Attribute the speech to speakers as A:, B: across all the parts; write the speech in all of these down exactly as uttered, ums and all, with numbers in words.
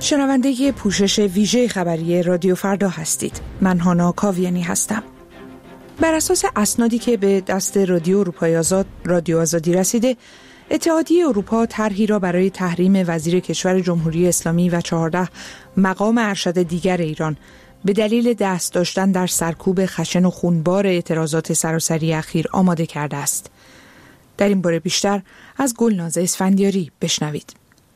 A: شنونده پوشش ویژه خبری رادیو فردا هستید. من هانا کاویانی هستم. بر اساس اسنادی که به دست رادیو اروپای آزاد رادیو آزادی رسیده، اتحادیه اروپا طرحی را برای تحریم وزیر کشور جمهوری اسلامی و چهارده مقام ارشد دیگر ایران به دلیل دست داشتن در سرکوب خشن و خونبار اعتراضات سراسری اخیر آماده کرده است. در این باره بیشتر از گلناز اسفندیاری بشنوید.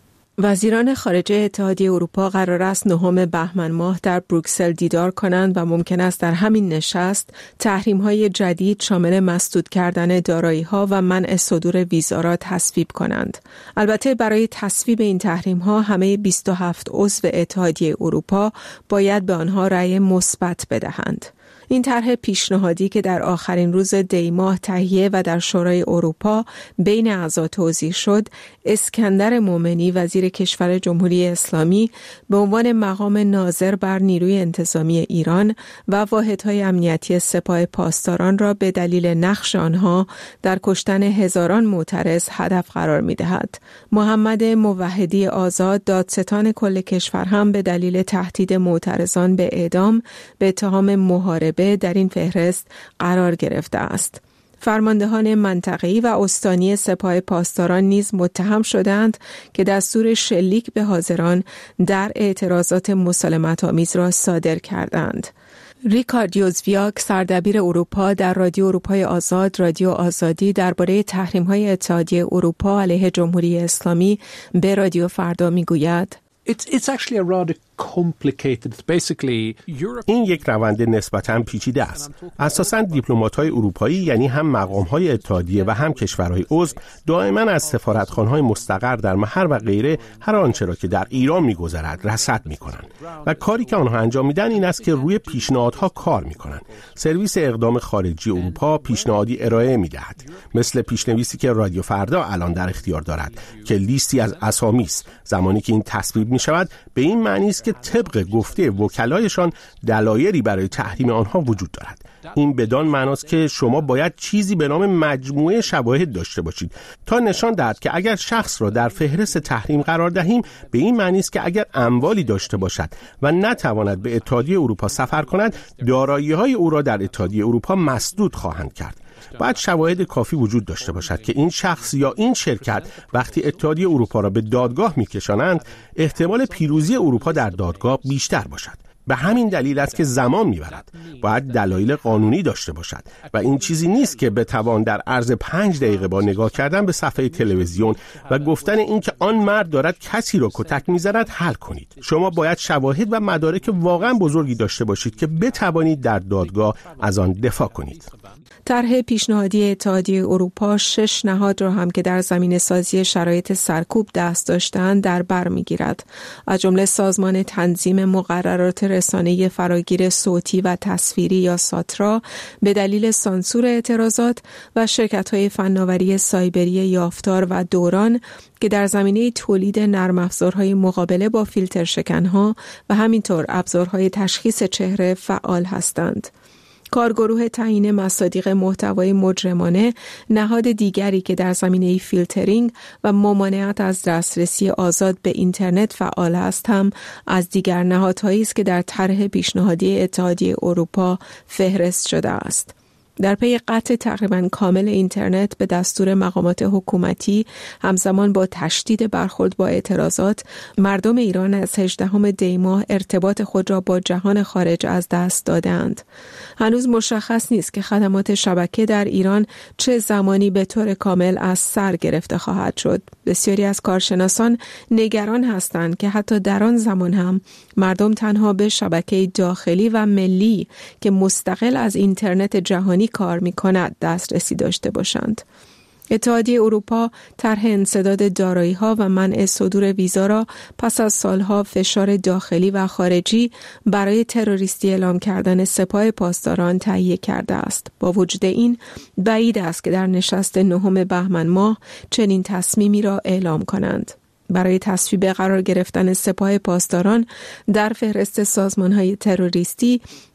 B: وزیران خارجه اتحادیه اروپا قرار است نهم بهمن ماه در بروکسل دیدار کنند و ممکن است در همین نشست تحریم‌های جدید شامل مسدود کردن دارایی‌ها و منع صدور ویزا را تصویب کنند. البته برای تصویب این تحریم‌ها همه بیست و هفت عضو اتحادیه اروپا باید به آنها رأی مثبت بدهند. این طرح پیشنهادی که در آخرین روز دی ماه تهیه و در شورای اروپا بین اعضا توضیح شد، اسکندر مومنی وزیر کشور جمهوری اسلامی به عنوان مقام ناظر بر نیروی انتظامی ایران و واحدهای امنیتی سپاه پاسداران را به دلیل نقش آنها در کشتن هزاران معترض هدف قرار می‌دهد. محمد موحدی آزاد دادستان کل کشور هم به دلیل تهدید معترضان به اعدام به اتهام محاربه در این فهرست قرار گرفته است. فرماندهان منطقه‌ای و استانی سپاه پاسداران نیز متهم شدند که دستور شلیک به حاضران در اعتراضات مسالمت‌آمیز را صادر کردند. ریکارد یوزویاک سردبیر اروپا در رادیو اروپای آزاد رادیو آزادی درباره تحریم‌های اتحادیه اروپا علیه جمهوری اسلامی به رادیو فردا می‌گوید:
C: It's it's actually a rather complicated. It's basically Europe.
D: این یک روند نسبتاً پیچیده است. اساساً دیپلمات‌های اروپایی، یعنی هم مقام‌های اتحادیه و هم کشورهای عضو، دائما از سفارتخانه‌های مستقر در محل و غیره هر آنچه را که در ایران می‌گذرد رصد می‌کنند و کاری که آنها انجام میدن این است که روی پیشنهادها کار می‌کنند. سرویس اقدام خارجی اروپا پیشنهادی ارائه می‌دهد، مثل پیشنویسی که رادیو فردا الان در اختیار دارد که لیستی از اسامی است. زمانی که این تصویب می‌شود به این معنی است که طبق گفته وکلایشان دلایلی برای تحریم آنها وجود دارد. این بدان معناست که شما باید چیزی به نام مجموعه شواهد داشته باشید تا نشان دهد که اگر شخص را در فهرست تحریم قرار دهیم، به این معنی است که اگر اموالی داشته باشد و نتواند به اتحادیه اروپا سفر کند، دارایی‌های او را در اتحادیه اروپا مسدود خواهند کرد. باید شواهد کافی وجود داشته باشد که این شخص یا این شرکت وقتی اتحادیه اروپا را به دادگاه می‌کشانند، احتمال پیروزی اروپا در دادگاه بیشتر باشد. به همین دلیل است که زمان می‌برد. باید دلایل قانونی داشته باشد و این چیزی نیست که بتوان در عرض پنج دقیقه با نگاه کردن به صفحه تلویزیون و گفتن این که آن مرد دارد کسی را کتک می‌زند حل کنید. شما باید شواهد و مدارک واقعا بزرگی داشته باشید که بتوانید در دادگاه از آن دفاع کنید.
B: طرح پیشنهادی اتحادیه اروپا شش نهاد را هم که در زمینه سازی شرایط سرکوب دست داشتند در بر می‌گیرد، از جمله سازمان تنظیم مقررات رسانه فراگیر صوتی و تصویری یا ساترا به دلیل سانسور اعتراضات و شرکت‌های فناوری سایبری یافتار و دوران که در زمینه تولید نرم افزارهای مقابله با فیلتر شکنها و همینطور ابزارهای تشخیص چهره فعال هستند. کارگروه تعیین مصادیق محتوای مجرمانه، نهاد دیگری که در زمینه فیلترینگ و ممانعت از دسترسی آزاد به اینترنت فعال است، هم از دیگر نهادهایی است که در طرح پیشنهادی اتحادیه اروپا فهرست شده است. در پی قطع تقریباً کامل اینترنت به دستور مقامات حکومتی همزمان با تشدید برخورد با اعتراضات، مردم ایران از هجدهم دی ماه ارتباط خود را با جهان خارج از دست دادند. هنوز مشخص نیست که خدمات شبکه در ایران چه زمانی به طور کامل از سر گرفته خواهد شد. بسیاری از کارشناسان نگران هستند که حتی در آن زمان هم مردم تنها به شبکه داخلی و ملی که مستقل از اینترنت جهانی کار می کند دسترسی داشته باشند. اتحادیه اروپا طرح انسداد دارایی‌ها و منع صدور ویزا را پس از سالها فشار داخلی و خارجی برای تروریستی اعلام کردن سپاه پاسداران تهیه کرده است. با وجود این بعید است که در نشست نهم بهمن ماه چنین تصمیمی را اعلام کنند. برای تصویب قرار گرفتن سپاه پاسداران در فهرست سازمان‌های تروریستی،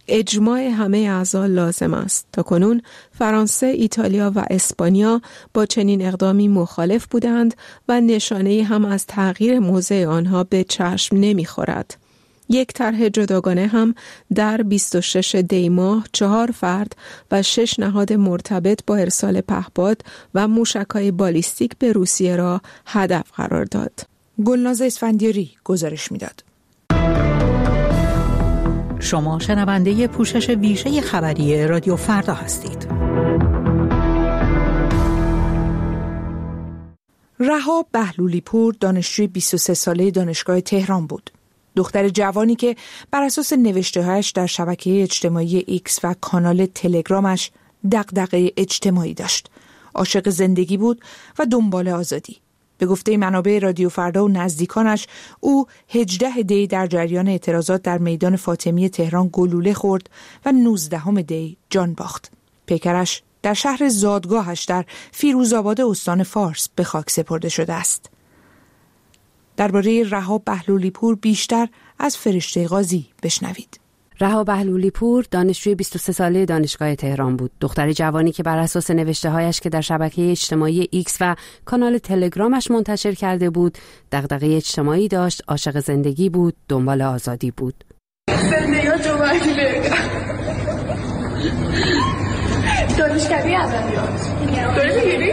B: اجماع همه اعضا لازم است. تاکنون فرانسه، ایتالیا و اسپانیا با چنین اقدامی مخالف بودند و نشانه هم از تغییر موضع آنها به چشم نمی‌خورد. یک طرح جداگانه هم در بیست و شش دی ماه چهار فرد و شش نهاد مرتبط با ارسال پهپاد و موشک‌های بالیستیک به روسیه را هدف قرار داد.
A: گلناز اسفندیاری گزارش می‌داد.
E: شما شنونده پوشش ویژه خبری رادیو فردا هستید.
A: رها بهلولی پور دانشجوی بیست و سه ساله دانشگاه تهران بود. دختر جوانی که بر اساس نوشته‌هایش در شبکه اجتماعی ایکس و کانال تلگرامش دغدغه اجتماعی داشت. عاشق زندگی بود و دنبال آزادی. به گفته منابع رادیو فردا و نزدیکانش، او هجدهم دی در جریان اعتراضات در میدان فاطمی تهران گلوله خورد و نوزدهم دی جان باخت. پیکرش در شهر زادگاهش در فیروزآباد استان فارس به خاک سپرده شده است. درباره رها بهلولی پور بیشتر از فرشته قاضی بشنوید.
F: رها بهلولی پور دانشجوی بیست و سه ساله دانشگاه تهران بود. دختر جوانی که بر اساس نوشته‌هایش که در شبکه اجتماعی ایکس و کانال تلگرامش منتشر کرده بود، دغدغه اجتماعی داشت، عاشق زندگی بود، دنبال آزادی بود.
G: زندگی جو وقتی بگم دانشکده ادبیات داری میگیری؟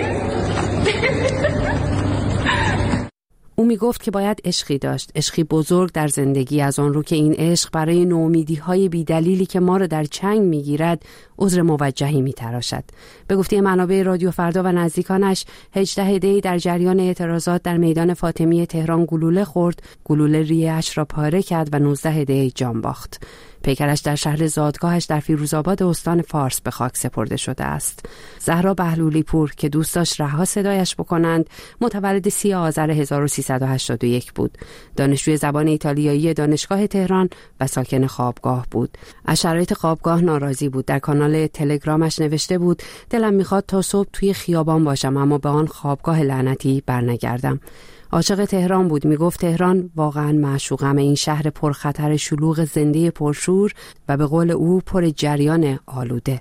F: او می گفت که باید عشقی داشت، عشقی بزرگ در زندگی، از آن رو که این عشق برای نومیدی‌های بی‌دلیلی که ما رو در چنگ می‌گیرد عذر موجهی می‌تراشد. به گفته منابع رادیو فردا و نزدیکانش، هجدهم دی در جریان اعتراضات در میدان فاطمی تهران گلوله خورد، گلوله ریه‌اش را پاره کرد و نوزدهم دی جان باخت. پیکرش در شهر زادگاهش در فیروزآباد استان فارس به خاک سپرده شده است. زهرا بهلولی پور که دوست داشت رها صدایش بکنند، متولد سی آذر هزار و سیصد و هشتاد و یک بود. دانشجوی زبان ایتالیایی دانشگاه تهران و ساکن خوابگاه بود. از شرایط خوابگاه ناراضی بود. در کانال تلگرامش نوشته بود: دلم میخواد تا صبح توی خیابان باشم اما به آن خوابگاه لعنتی برنگردم. عاشق تهران بود. میگفت تهران واقعا معشوقم، این شهر پرخطر، شلوغ، زنده پرشور و به قول او پر جریان آلوده.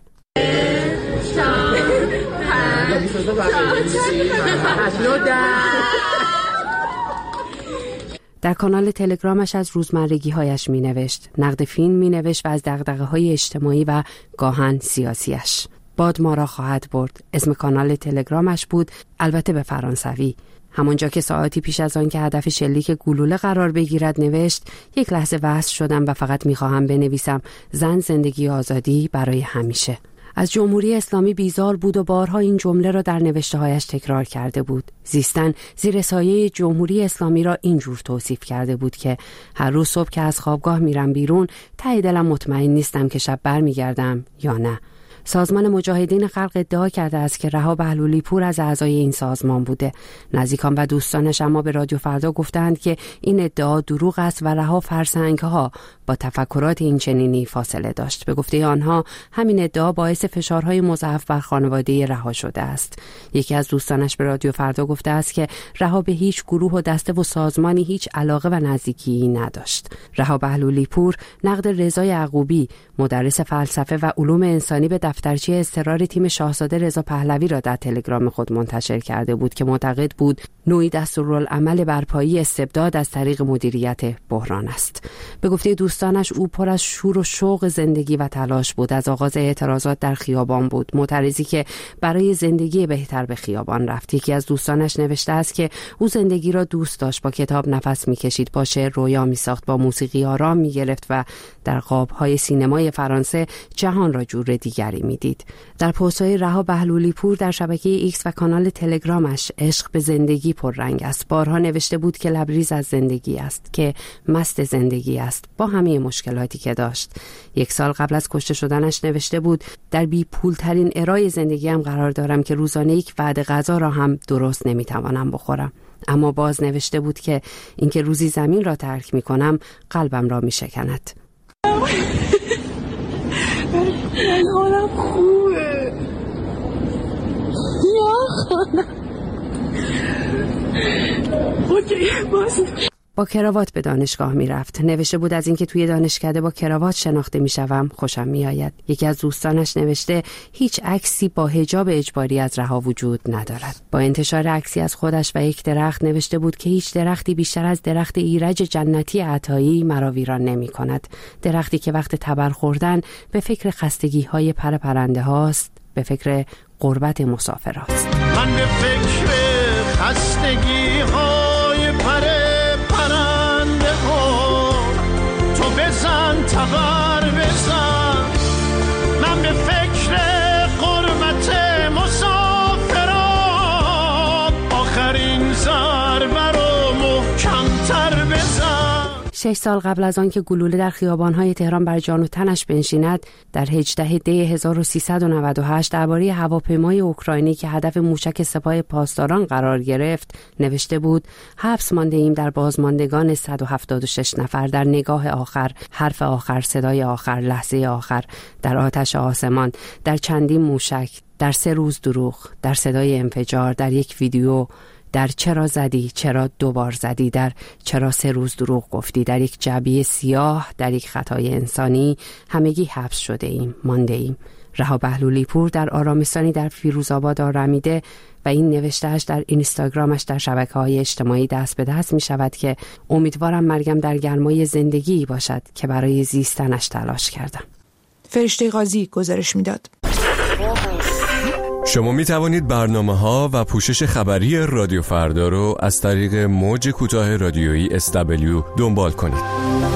F: در کانال تلگرامش از روزمرگی هایش می نوشت، نقد فیلم می نوشت و از دغدغه های اجتماعی و گاهن سیاسیش. باد ما را خواهد برد اسم کانال تلگرامش بود، البته به فرانسوی. همونجا که ساعتی پیش از آن که هدف شلیک گلوله قرار بگیرد نوشت: یک لحظه وصل شدم و فقط میخواهم بنویسم زن، زندگی، آزادی برای همیشه. از جمهوری اسلامی بیزار بود و بارها این جمله را در نوشته‌هایش تکرار کرده بود. زیستن زیر سایه جمهوری اسلامی را اینجور توصیف کرده بود که هر روز صبح که از خوابگاه میرم بیرون، ته دلم مطمئن نیستم که شب برمیگردم یا نه. سازمان مجاهدین خلق ادعا کرده است که رها بهلولی پور از اعضای این سازمان بوده. نزدیکان و دوستانش اما به رادیو فردا گفتند که این ادعا دروغ است و رها فرسنگ‌ها با تفکرات این چنینی فاصله داشت. به گفته آنها همین ادعا باعث فشارهای مضاعف بر خانواده رها شده است. یکی از دوستانش به رادیو فردا گفته است که رها به هیچ گروه و دسته و سازمانی هیچ علاقه و نزدیکی نداشت. رها بهلولی پور نقد رضا یعقوبی، مدرس فلسفه و علوم انسانی، به دفترچه اضطرار تیم شاهزاده رضا پهلوی را در تلگرام خود منتشر کرده بود که معتقد بود نوعی دستورالعمل برپایی استبداد از طریق مدیریت بحران است. به گفته دوستانش او پر از شور و شوق زندگی و تلاش بود. از آغاز اعتراضات در خیابان بود، معترضی که برای زندگی بهتر به خیابان رفت. یکی از دوستانش نوشته است که او زندگی را دوست داشت، با کتاب نفس می‌کشید، با شعر رویا می‌ساخت، با موسیقی آرام می‌گرفت و در قاب‌های سینمای فرانسه جهان را جور دیگری می‌دید. در پست‌های رها بهلولی پور در شبکه ایکس و کانال تلگرامش عشق به زندگی پررنگ است. بارها نوشته بود که لبریز از زندگی است، که مست زندگی است، با همه مشکلاتی که داشت. یک سال قبل از کشته شدنش نوشته بود: در بی پول ترین ارای زندگیم قرار دارم که روزانه یک وعده غذا را هم درست نمیتوانم بخورم. اما باز نوشته بود که اینکه روزی زمین را ترک میکنم قلبم را میشکند.
G: من حالم خوبه. یا خانم اوکی باز
F: با کراوات به دانشگاه میرفت. نوشته بود از اینکه توی دانشکده با کراوات شناخته میشوم خوشم میآید. یکی از دوستانش نوشته هیچ عکسی با حجاب اجباری از رها وجود ندارد. با انتشار عکسی از خودش و یک درخت نوشته بود که هیچ درختی بیشتر از درخت ایرج جنتی عطایی مرا ویران نمی‌کند. درختی که وقت تبر خوردن به فکر خستگی‌های پر پرنده هاست، به فکر غربت مسافرات.
H: من به فکر خستگی های پر پرنده ها، تو بزن تبر بزن. من به فکر غربت مسافرات، آخرین ضربه رو محکم‌تر بزن.
F: شش سال قبل از آن که گلوله در خیابان‌های تهران بر جان و تنش بنشیند، در هجدهم دی هزار و سیصد و نود و هشت درباره هواپیمای اوکراینی که هدف موشک سپاه پاسداران قرار گرفت نوشته بود: حبس مانده ایم در بازماندگان صد و هفتاد و شش نفر، در نگاه آخر، حرف آخر، صدای آخر، لحظه آخر، در آتش آسمان، در چندین موشک، در سه روز دروغ، در صدای انفجار، در یک ویدیو، در چرا زدی، چرا دوبار زدی، در چرا سه روز دروغ گفتی، در یک جعبه سیاه، در یک خطای انسانی، همگی حبس شده ایم، مانده ایم. رها بهلولی پور در آرامستانی در فیروزآباد آرمیده و این نوشتهش در اینستاگرامش در شبکه‌های اجتماعی دست به دست می شود که امیدوارم مرگم در گرمای زندگی باشد که برای زیستنش تلاش کردم.
A: فرشته قاضی گزارش میداد.
I: شما می توانید برنامه‌ها و پوشش خبری رادیو فردا رو از طریق موج کوتاه رادیویی اس دبلیو دنبال کنید.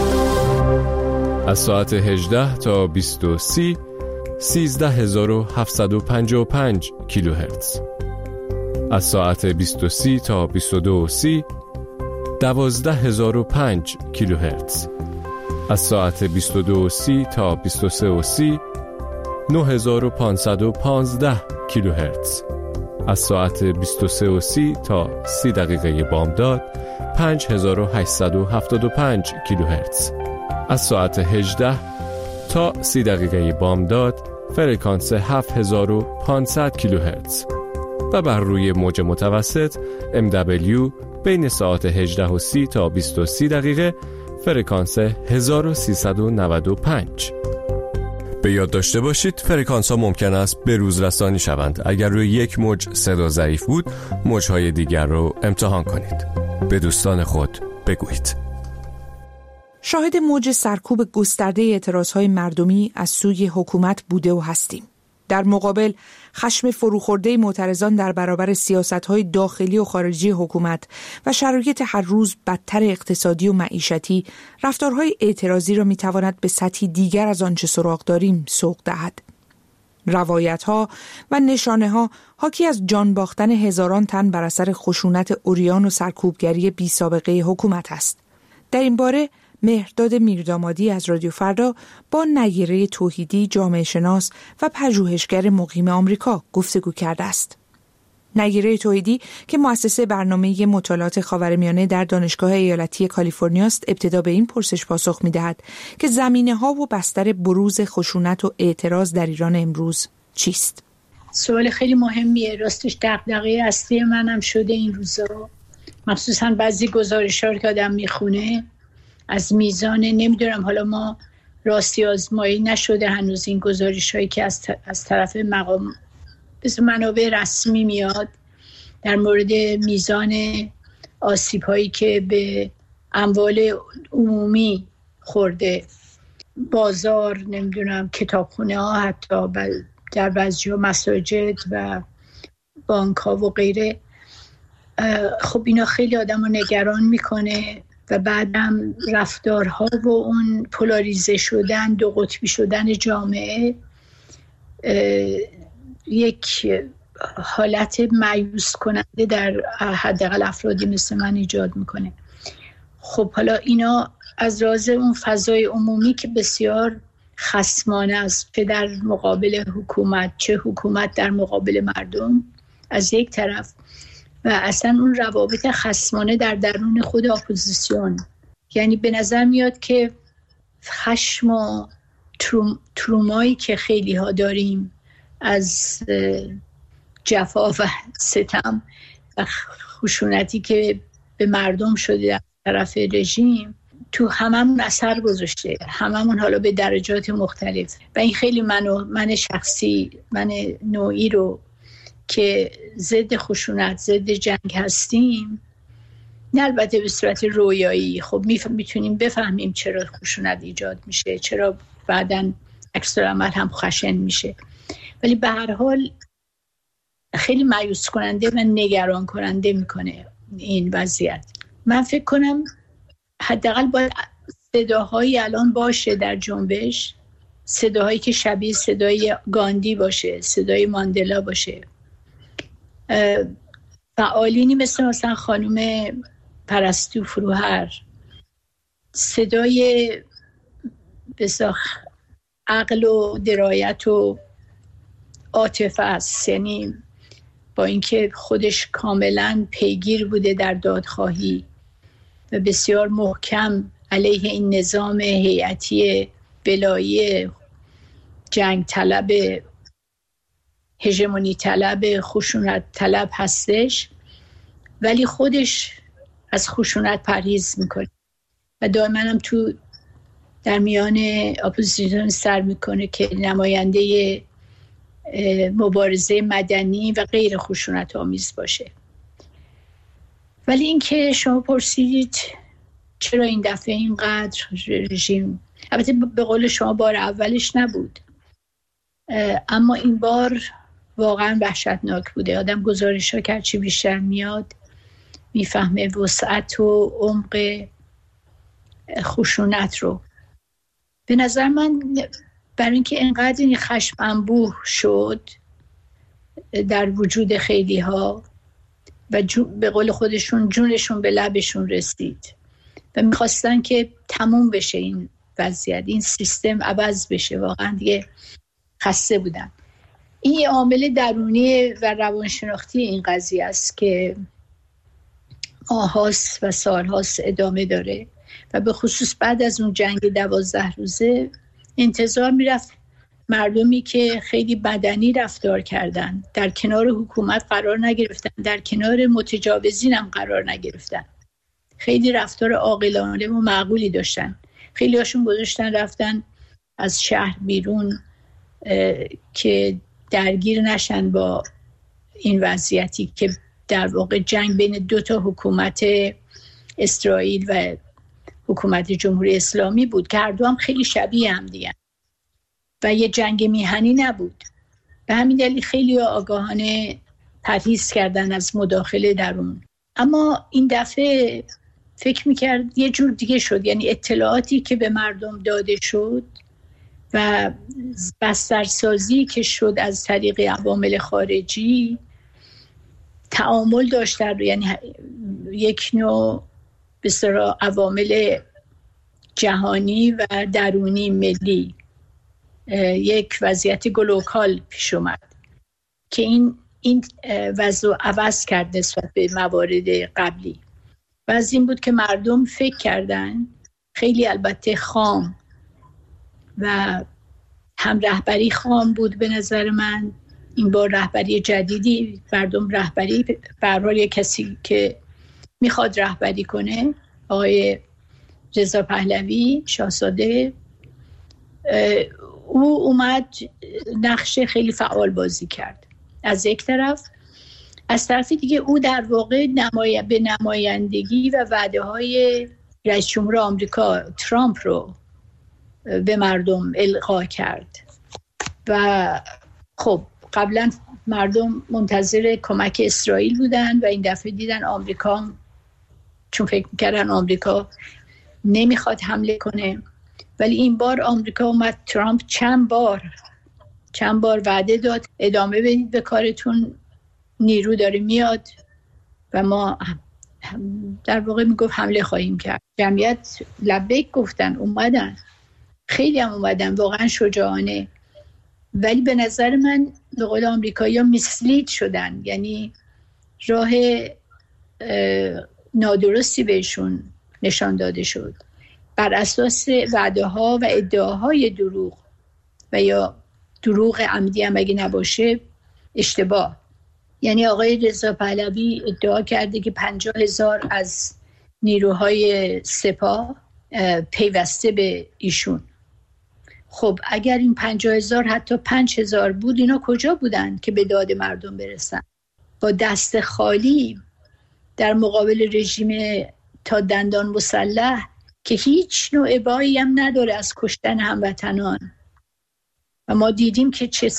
I: از ساعت هجده تا بیست و سه سیزده هزار و هفتصد و پنجاه و پنج کیلوهرتز. از ساعت بیست و سه تا بیست و دو سی دوازده هزار و پنج کیلوهرتز. از ساعت بیست و دو سی تا بیست و سه سی نه هزار و پانصد و پانزده کیلوهرتز. از ساعت بیست و سه سی تا سی دقیقه بامداد پنج هزار و هشتصد و هفتاد و پنج کیلوهرتز. از ساعت هجده تا سی دقیقه بامداد فرکانس هفت هزار و پانصد کیلوهرتز و بر روی موج متوسط ام دبلیو بین ساعت هجده و سی تا بیست و سه دقیقه فرکانس هزار و سیصد و نود و پنج. به یاد داشته باشید فرکانس ها ممکن است به روز رسانی شوند. اگر روی یک موج صدا ضعیف بود، موجهای دیگر رو امتحان کنید. به دوستان خود بگویید.
A: شاهد موج سرکوب گسترده اعتراضهای مردمی از سوی حکومت بوده و هستیم. در مقابل خشم فروخورده معترضان در برابر سیاست‌های داخلی و خارجی حکومت و شرایط هر روز بدتر اقتصادی و معیشتی، رفتارهای اعتراضی را می‌تواند به سطحی دیگر از آنچه سراغ داریم سوق دهد. روایت‌ها و نشانه‌ها حاکی از جان باختن هزاران تن بر اثر خشونت عریان و سرکوبگری بی‌سابقه حکومت است. در این باره مهرداد میردامادی از رادیو فردا با نیره توحیدی، جامعه شناس و پژوهشگر مقیم آمریکا گفتگو کرده است. نیره توحیدی که مؤسسه برنامه مطالعات خاورمیانه در دانشگاه ایالتی کالیفرنیا است، ابتدا به این پرسش پاسخ می‌دهد که زمینه‌ها و بستر بروز خشونت و اعتراض در ایران امروز چیست؟
J: سوال خیلی مهمیه. راستش دغدغه اصلی منم شده این روزا، مخصوصا بعضی گزارش‌ها که آدم میخونه از میزان، نمیدونم حالا ما راستی آزمایی نشده هنوز این گزارش هایی که از, از طرف مقام منابع رسمی میاد در مورد میزان آسیب هایی که به اموال عمومی خورده، بازار، نمیدونم کتابخونه ها، حتی در بعضی ها مساجد و بانک ها و غیره. خب اینا خیلی آدم رو نگران میکنه و بعدم رفتارها و اون پولاریزه شدن، دو قطبی شدن جامعه یک حالت مایوس کننده در حداقل افرادی مثل من ایجاد میکنه. خب حالا اینا از راز اون فضای عمومی که بسیار خصمانه است، چه در مقابل حکومت چه حکومت در مقابل مردم از یک طرف، و اصلا اون روابط خصمانه در درون خود اپوزیسیون. یعنی به نظر میاد که خشم و تروم، ترومایی که خیلی ها داریم از جفا و ستم و خشونتی که به مردم شده در طرف رژیم تو هممون اثر گذاشته، هممون حالا به درجات مختلف. و این خیلی منو من شخصی من نوعی رو که ضد خشونت ضد جنگ هستیم، نه البته به صورت رویایی، خب میتونیم بفهمیم چرا خشونت ایجاد میشه، چرا بعداً عکس العمل هم خشن میشه، ولی به هر حال خیلی مایوس کننده و نگران کننده میکنه این وضعیت. من فکر کنم حداقل باید صداهایی الان باشه در جنبش، صداهایی که شبیه صدای گاندی باشه، صدای ماندلا باشه، فعالینی مثل مثلا خانم پرستو فروهر، صدای بساخ عقل و درایت و عاطفه است، یعنی با اینکه خودش کاملا پیگیر بوده در دادخواهی و بسیار محکم علیه این نظام هیئتی بلایی جنگ طلب هژمونی طلب خشونت طلب هستش، ولی خودش از خشونت پرهیز میکنه و دائما هم تو در میان اپوزیسیون سر میکنه که نماینده مبارزه مدنی و غیر خشونت آمیز باشه. ولی اینکه شما پرسیدید چرا این دفعه اینقدر رژیم، البته به قول شما بار اولش نبود، اما این بار واقعا وحشتناک بوده. آدم گزارش ها که چی بیشتر میاد میفهمه وسعت و عمق خشونت رو. به نظر من برای اینکه انقدر این خشم انبوه شد در وجود خیلی ها و به قول خودشون جونشون به لبشون رسید و میخواستن که تموم بشه این وضعیت، این سیستم عوض بشه، واقعا دیگه خسته بودن. این عامل درونی و روانشناختی این قضیه است که ماهاست و سالهاست ادامه داره و به خصوص بعد از اون جنگ دوازده روزه انتظار میرفت مردمی که خیلی بدنی رفتار کردن در کنار حکومت قرار نگرفتن، در کنار متجاوزین هم قرار نگرفتن، خیلی رفتار عاقلانه و معقولی داشتن، خیلی هاشون گذاشتن رفتن از شهر بیرون که درگیر نشن با این وضعیتی که در واقع جنگ بین دو تا حکومت اسرائیل و حکومت جمهوری اسلامی بود که هر دو هم خیلی شبیه هم دیگه و یه جنگ میهنی نبود. به همین دلیل خیلی آگاهانه پرهیز کردن از مداخله در اون. اما این دفعه فکر میکرد یه جور دیگه شد، یعنی اطلاعاتی که به مردم داده شد و بسترسازی که شد از طریق عوامل خارجی تعامل داشت در، یعنی یک نوع به اصطلاح عوامل جهانی و درونی ملی، یک وضعیت گلوکال پیش اومد که این این وضع عوض کرد نسبت به موارد قبلی. و از این بود که مردم فکر کردن، خیلی البته خام و هم رهبری خام بود به نظر من، این بار رهبری جدیدی، مردم رهبری برای کسی که میخواد رهبری کنه، آقای رضا پهلوی شاهزاده، او اومد نقش خیلی فعال بازی کرد از یک طرف، از طرف دیگه او در واقع نمای... به نمایندگی و وعده های رئیس جمهور آمریکا ترامپ رو به مردم القا کرد و خب قبلا مردم منتظر کمک اسرائیل بودن و این دفعه دیدن آمریکا، چون فکر میکردن آمریکا نمیخواد حمله کنه، ولی این بار آمریکا اومد، ترامپ چند بار چند بار وعده داد ادامه بدید به کارتون، نیرو داره میاد و ما در واقع میگفت حمله خواهیم کرد. جمعیت لبیک گفتن، اومدن، خیلی هم اومدن، واقعا شجاعانه. ولی به نظر من به قول آمریکایی‌ها میسلید شدن، یعنی راه نادرستی بهشون نشان داده شد بر اساس وعده ها و ادعاهای دروغ و یا دروغ عمدی هم اگه نباشه اشتباه. یعنی آقای رضا پهلوی ادعا کرده که پنجاه هزار از نیروهای سپاه پیوسته به ایشون. خب اگر این پنجاه هزار حتی پنج هزار بود، اینا کجا بودن که به داد مردم برسن؟ با دست خالی در مقابل رژیم تا دندان مسلح که هیچ نوع ابایی هم نداره از کشتن هموطنان. و ما دیدیم که چه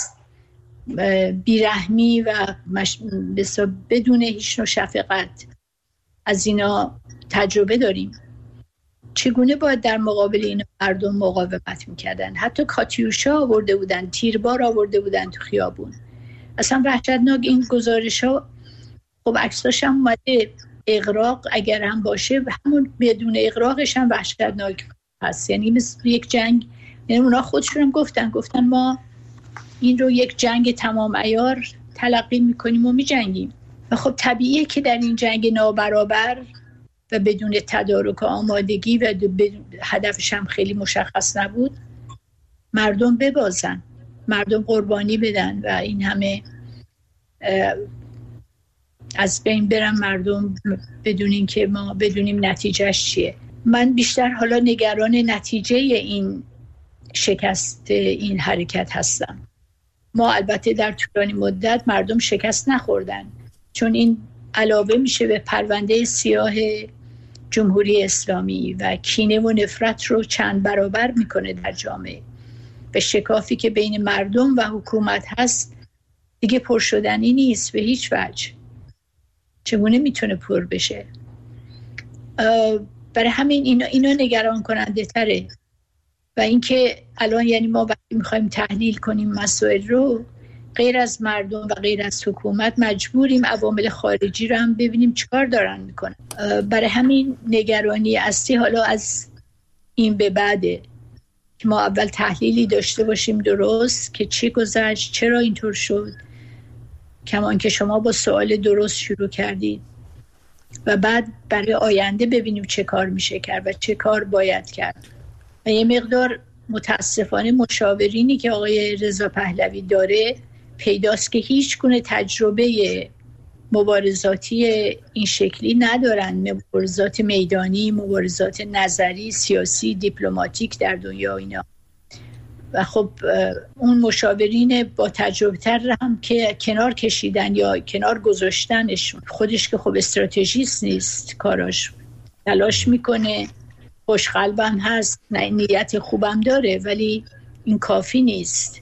J: بیرحمی و مش... بدون هیچ نوع شفقت از اینا تجربه داریم. چگونه باید در مقابل این مردم مقاومت میکردن؟ حتی کاتیوشا آورده بودن، تیربار آورده بودن تو خیابون. اصلا وحشتناک این گزارش ها. خب عکساش هم اومده، اغراق اگر هم باشه همون بدون اغراقش هم وحشتناک هست. یعنی مثل یک جنگ. یعنی اونا خودشون هم گفتن گفتن ما این رو یک جنگ تمام عیار تلقی میکنیم و میجنگیم. و خب طبیعیه که در این جنگ نابرابر و بدون تدارک آمادگی و هدفش هم خیلی مشخص نبود، مردم ببازن، مردم قربانی بدن و این همه از بین برن مردم بدون این که ما بدونیم نتیجهش چیه. من بیشتر حالا نگران نتیجه این شکست این حرکت هستم. ما البته در طولانی مدت مردم شکست نخوردن، چون این علاوه میشه به پرونده سیاه جمهوری اسلامی و کینه و نفرت رو چند برابر میکنه در جامعه. و شکافی که بین مردم و حکومت هست دیگه پر شدنی نیست به هیچ وجه. چگونه میتونه پر بشه؟ برای همین اینا, اینا نگران کننده تره. و اینکه الان یعنی ما وقتی میخوایم تحلیل کنیم مسائل رو، غیر از مردم و غیر از حکومت مجبوریم عوامل خارجی رو هم ببینیم چیکار دارن میکنن. برای همین نگرانی اصلی حالا از این به بعده که ما اول تحلیلی داشته باشیم درست که چی گذشت، چرا اینطور شد، کمان که شما با سوال درست شروع کردید، و بعد برای آینده ببینیم چه کار میشه کرد و چه کار باید کرد. و یه مقدار متاسفانه مشاورینی که آقای رضا پهلوی داره پیداست که هیچ گونه تجربه مبارزاتی این شکلی ندارن، مبارزات میدانی، مبارزات نظری، سیاسی، دیپلماتیک در دنیا اینا. و خب اون مشاورین با تجربه تر هم که کنار کشیدن یا کنار گذاشتنشون، خودش که خب استراتژیست نیست، کاراش تلاش میکنه، خوشقلبم هست، نیت خوبم داره، ولی این کافی نیست.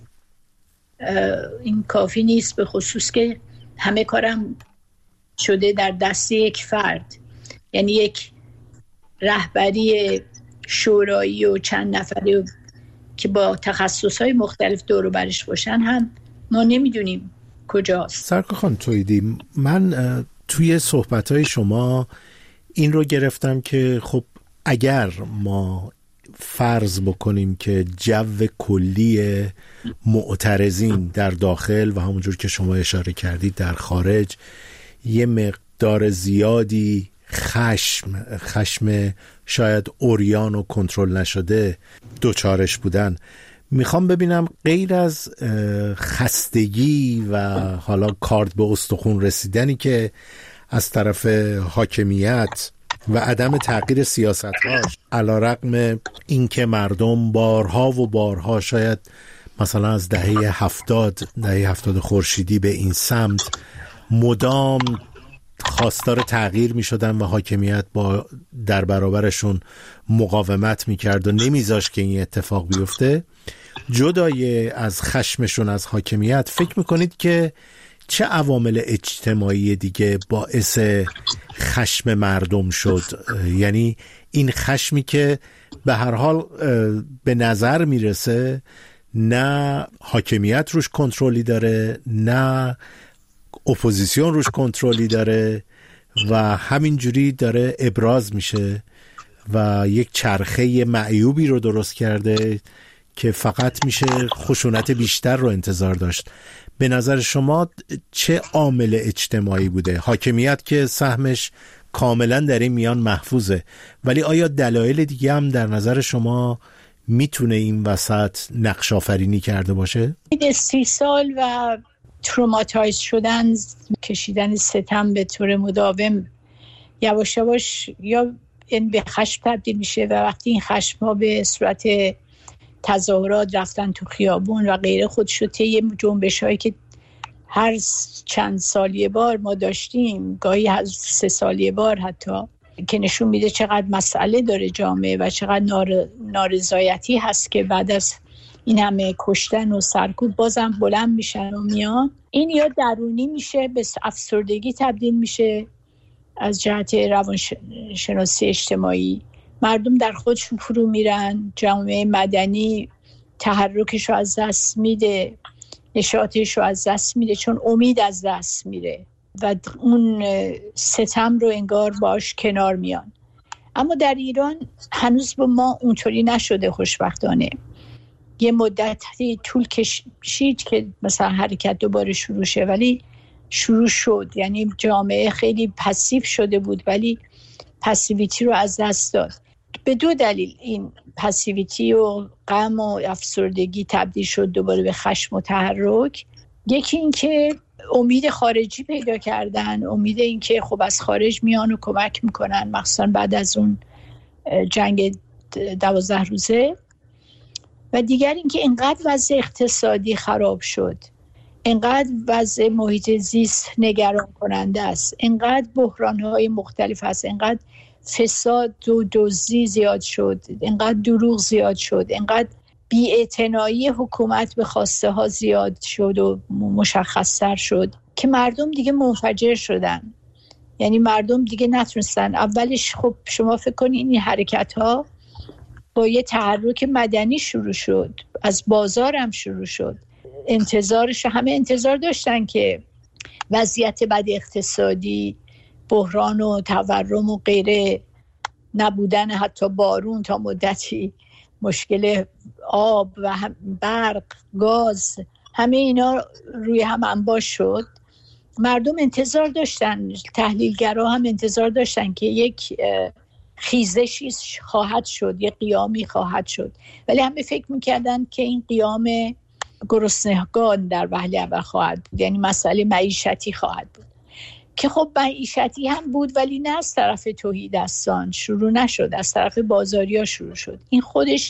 J: این کافی نیست، به خصوص که همه کارم شده در دست یک فرد. یعنی یک رهبری شورایی و چند نفره که با تخصصهای مختلف دور و برش باشن هم ما نمیدونیم کجاست.
K: سرکار خانم توحیدی، من توی صحبتهای شما این رو گرفتم که خب اگر ما فرض بکنیم که جو کلی معترضین در داخل و همونجور که شما اشاره کردید در خارج یه مقدار زیادی خشم خشم شاید عریان و کنترل نشده دوچارش بودن، میخوام ببینم غیر از خستگی و حالا کارد به استخون رسیدنی که از طرف حاکمیت و عدم تغییر سیاست‌هاش، علی‌رغم اینکه مردم بارها و بارها شاید مثلا از دهه هفتاد دهه هفتاد خورشیدی به این سمت مدام خواستار تغییر می شدن و حاکمیت با در برابرشون مقاومت می کرد و نمیذاشت که این اتفاق بیفته، جدای از خشمشون از حاکمیت فکر می کنید که چه عوامل اجتماعی دیگه باعث خشم مردم شد؟ یعنی این خشمی که به هر حال به نظر میرسه نه حاکمیت روش کنترلی داره نه اپوزیسیون روش کنترلی داره و همینجوری داره ابراز میشه و یک چرخه معیوبی رو درست کرده که فقط میشه خشونت بیشتر رو انتظار داشت. به نظر شما چه عامل اجتماعی بوده؟ حاکمیت که سهمش کاملا در این میان محفوظه، ولی آیا دلایل دیگه هم در نظر شما میتونه این وسط نقش آفرینی کرده باشه؟
J: استیصال و تروماتایز شدن، کشیدن ستم به طور مداوم یواش یواش یا این به خشم تبدیل میشه و وقتی این خشم ها به صورت تظاهرات رفتن تو خیابون و غیره خودشو طی جنبش هایی که هر چند سالیه بار ما داشتیم، گاهی هر سه سالیه بار حتی، که نشون میده چقدر مسئله داره جامعه و چقدر نار... نارضایتی هست که بعد از این همه کشتن و سرکوب بازم بلند میشن و میان. این یا درونی میشه به افسردگی تبدیل میشه از جهت روانشناسی اجتماعی، مردم در خودشون فرو میرن، جامعه مدنی تحرکش رو از دست میده، نشاطش رو از دست میده، چون امید از دست میره و اون ستم رو انگار باش کنار میان. اما در ایران هنوز به ما اونطوری نشده خوشبختانه. یه مدتی طول کشید که مثلا حرکت دوباره شروع شه، ولی شروع شد. یعنی جامعه خیلی پسیو شده بود ولی پسیویتی رو از دست داد. به دو دلیل این پسیویتی و غم و افسردگی تبدیل شد دوباره به خشم و تحرک. یکی این که امید خارجی پیدا کردن، امید این که خب از خارج میان و کمک میکنن، مخصوصا بعد از اون جنگ دوازده روزه. و دیگر این که اینقدر وضع اقتصادی خراب شد، اینقدر وضع محیط زیست نگران کننده است، اینقدر بحران‌های مختلف هست، اینقدر فساد و دزدی زیاد شد، اینقدر دروغ زیاد شد، اینقدر بی‌اعتنایی حکومت به خواسته ها زیاد شد و مشخص‌تر شد که مردم دیگه منفجر شدن. یعنی مردم دیگه نتونستن. اولش خب شما فکر کنید این حرکت ها با یه تحرک مدنی شروع شد، از بازار هم شروع شد. انتظارش همه انتظار داشتن که وضعیت بد اقتصادی، بحران و تورم و غیره، نبودن حتی بارون تا مدتی، مشکل آب و برق، گاز، همه اینا روی هم انباش شد. مردم انتظار داشتن، تحلیلگرا هم انتظار داشتن که یک خیزشی خواهد شد، یک قیامی خواهد شد، ولی همه فکر میکردن که این قیام گرسنگان در وهله اول خواهد بود، یعنی مسئله معیشتی خواهد بود که خب معیشتی هم بود ولی نه از طرف تهیدستان شروع نشد، از طرف بازاریا شروع شد. این خودش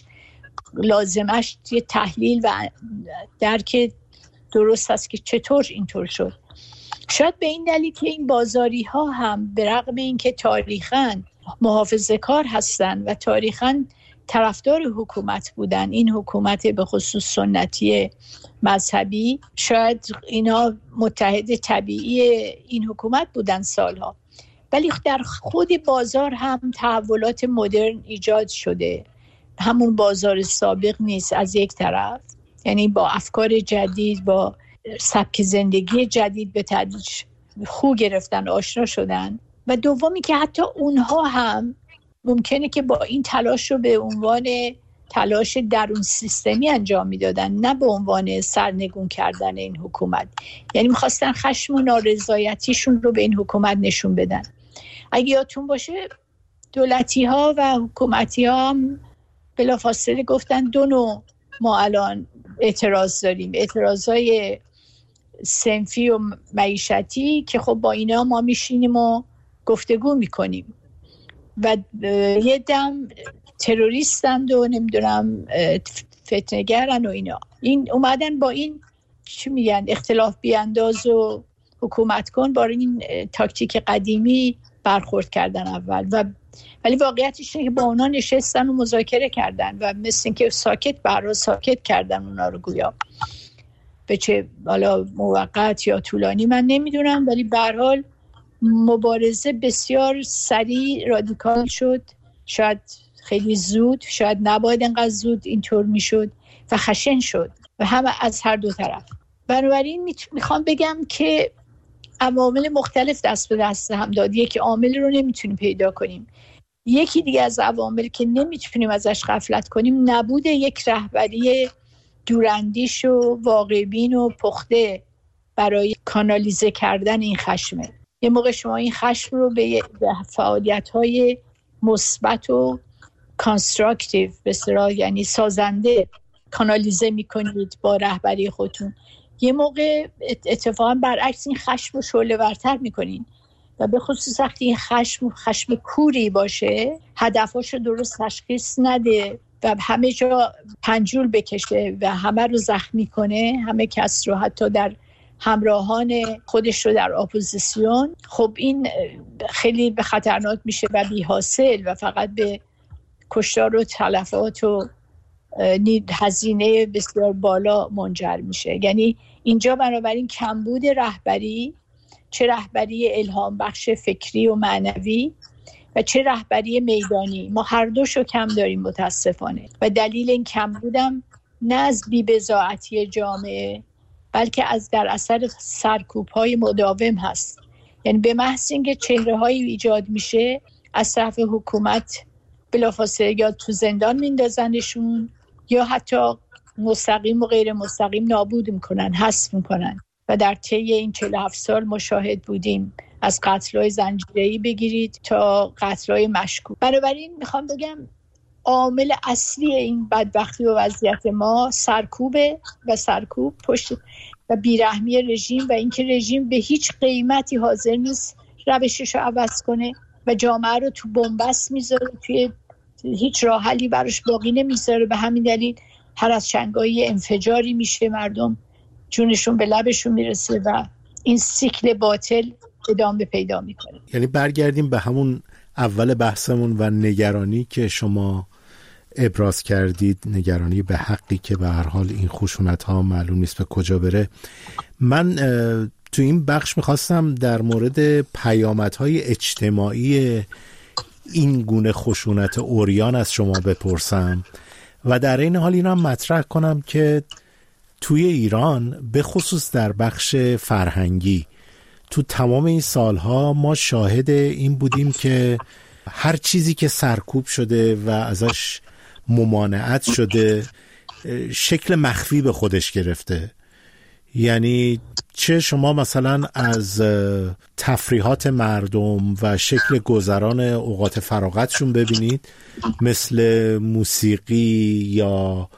J: لازمش یه تحلیل و درک درست است که چطور اینطور شد. شاید به این دلیل که این بازاری ها هم به رغم این که تاریخاً محافظه کار هستن و تاریخاً طرفدار حکومت بودن، این حکومت به خصوص سنتی مذهبی، شاید اینا متحد طبیعی این حکومت بودن سالها، ولی در خود بازار هم تحولات مدرن ایجاد شده. همون بازار سابق نیست از یک طرف، یعنی با افکار جدید، با سبک زندگی جدید به تدریج خو گرفتن، آشنا شدن. و دومی که حتی اونها هم ممکنه که با این تلاش رو به عنوان تلاش درون سیستمی انجام میدادن، نه به عنوان سرنگون کردن این حکومت. یعنی میخواستن خشم و نارضایتیشون رو به این حکومت نشون بدن. اگه یادتون باشه دولتی ها و حکومتی ها هم بلافاصله گفتن دو نوع ما الان اعتراض داریم، اعتراضای صنفی و معیشتی که خب با اینا ما میشینیم و گفتگو میکنیم، و یه دم تروریستند و نمیدونم فتنه‌گرن و اینا. این اومدن با این چی میگن اختلاف بیانداز و حکومت کن، با این تاکتیک قدیمی برخورد کردن اول، و ولی واقعیتش اینه که با اونا نشستن و مذاکره کردن و مثل این که ساکت برای ساکت کردن اونا رو، گویا به چه حالا موقت یا طولانی من نمیدونم، ولی به هر حال مبارزه بسیار سریع رادیکال شد، شاید خیلی زود، شاید نباید انقدر زود اینطور میشد و خشن شد و هم از هر دو طرف. بنابراین میخوام بگم که عوامل مختلف دست به دست هم داد. یکی عامل رو نمیتونیم پیدا کنیم، یکی دیگه از عوامل که نمیتونیم ازش غفلت کنیم نبود یک رهبری دوراندیش و واقع‌بین و پخته برای کانالیزه کردن این خشمه. یه موقع شما این خشم رو به فعالیت‌های مثبت و کانستراکتیو به اصطلاح یعنی سازنده کانالیزه میکنید با رهبری خودتون، یه موقع اتفاقا برعکس این خشم رو شعله‌ورتر میکنین و به خصوص وقتی خشم خشم کوری باشه، هدفاشو درست تشخیص نده و همه جا پنجول بکشه و همه رو زخمی کنه، همه کس رو، حتی در همراهان خودش رو در اپوزیسیون، خب این خیلی به خطرناک میشه و بی حاصل و فقط به کشتار و تلفات و هزینه بسیار بالا منجر میشه. یعنی اینجا بنابراین کمبود رهبری، چه رهبری الهام بخش فکری و معنوی و چه رهبری میدانی، ما هر دوشو کم داریم متاسفانه و دلیل این کمبودم نه از بی‌بضاعتی جامعه بلکه از در اثر سرکوب‌های مداوم هست. یعنی به محض اینکه چهره‌هایی ایجاد میشه از طرف حکومت بلافاصله یا تو زندان میندازنشون یا حتی مستقیم و غیر مستقیم نابود میکنن، حذف میکنن و در طی این چهل و هفت سال مشاهد بودیم، از قتل‌های زنجیره‌ای بگیرید تا قتل‌های مشکوک. بنابراین میخوام بگم عامل اصلی این بدبختی و وضعیت ما سرکوبه و سرکوب پشت و بیرحمی رژیم و اینکه رژیم به هیچ قیمتی حاضر نیست روشش رو عوض کنه و جامعه رو تو بنبست میذاره، توی هیچ راه حلی براش باقی نمیذاره. به همین دلیل هر از چنگایی انفجاری میشه، مردم جونشون به لبشون میرسه و این سیکل باطل ادامه پیدا میکنه.
K: یعنی برگردیم به همون اول بحثمون و نگرانی که شما ابراز کردید، نگرانی به حقی که به هر حال این خشونت ها معلوم نیست به کجا بره. من تو این بخش میخواستم در مورد پیامدهای اجتماعی این گونه خشونت عریان از شما بپرسم و در این حال این هم مطرح کنم که توی ایران به خصوص در بخش فرهنگی تو تمام این سالها ما شاهد این بودیم که هر چیزی که سرکوب شده و ازش ممانعت شده شکل مخفی به خودش گرفته. یعنی چه شما مثلا از تفریحات مردم و شکل گذران اوقات فراغتشون ببینید، مثل موسیقی یا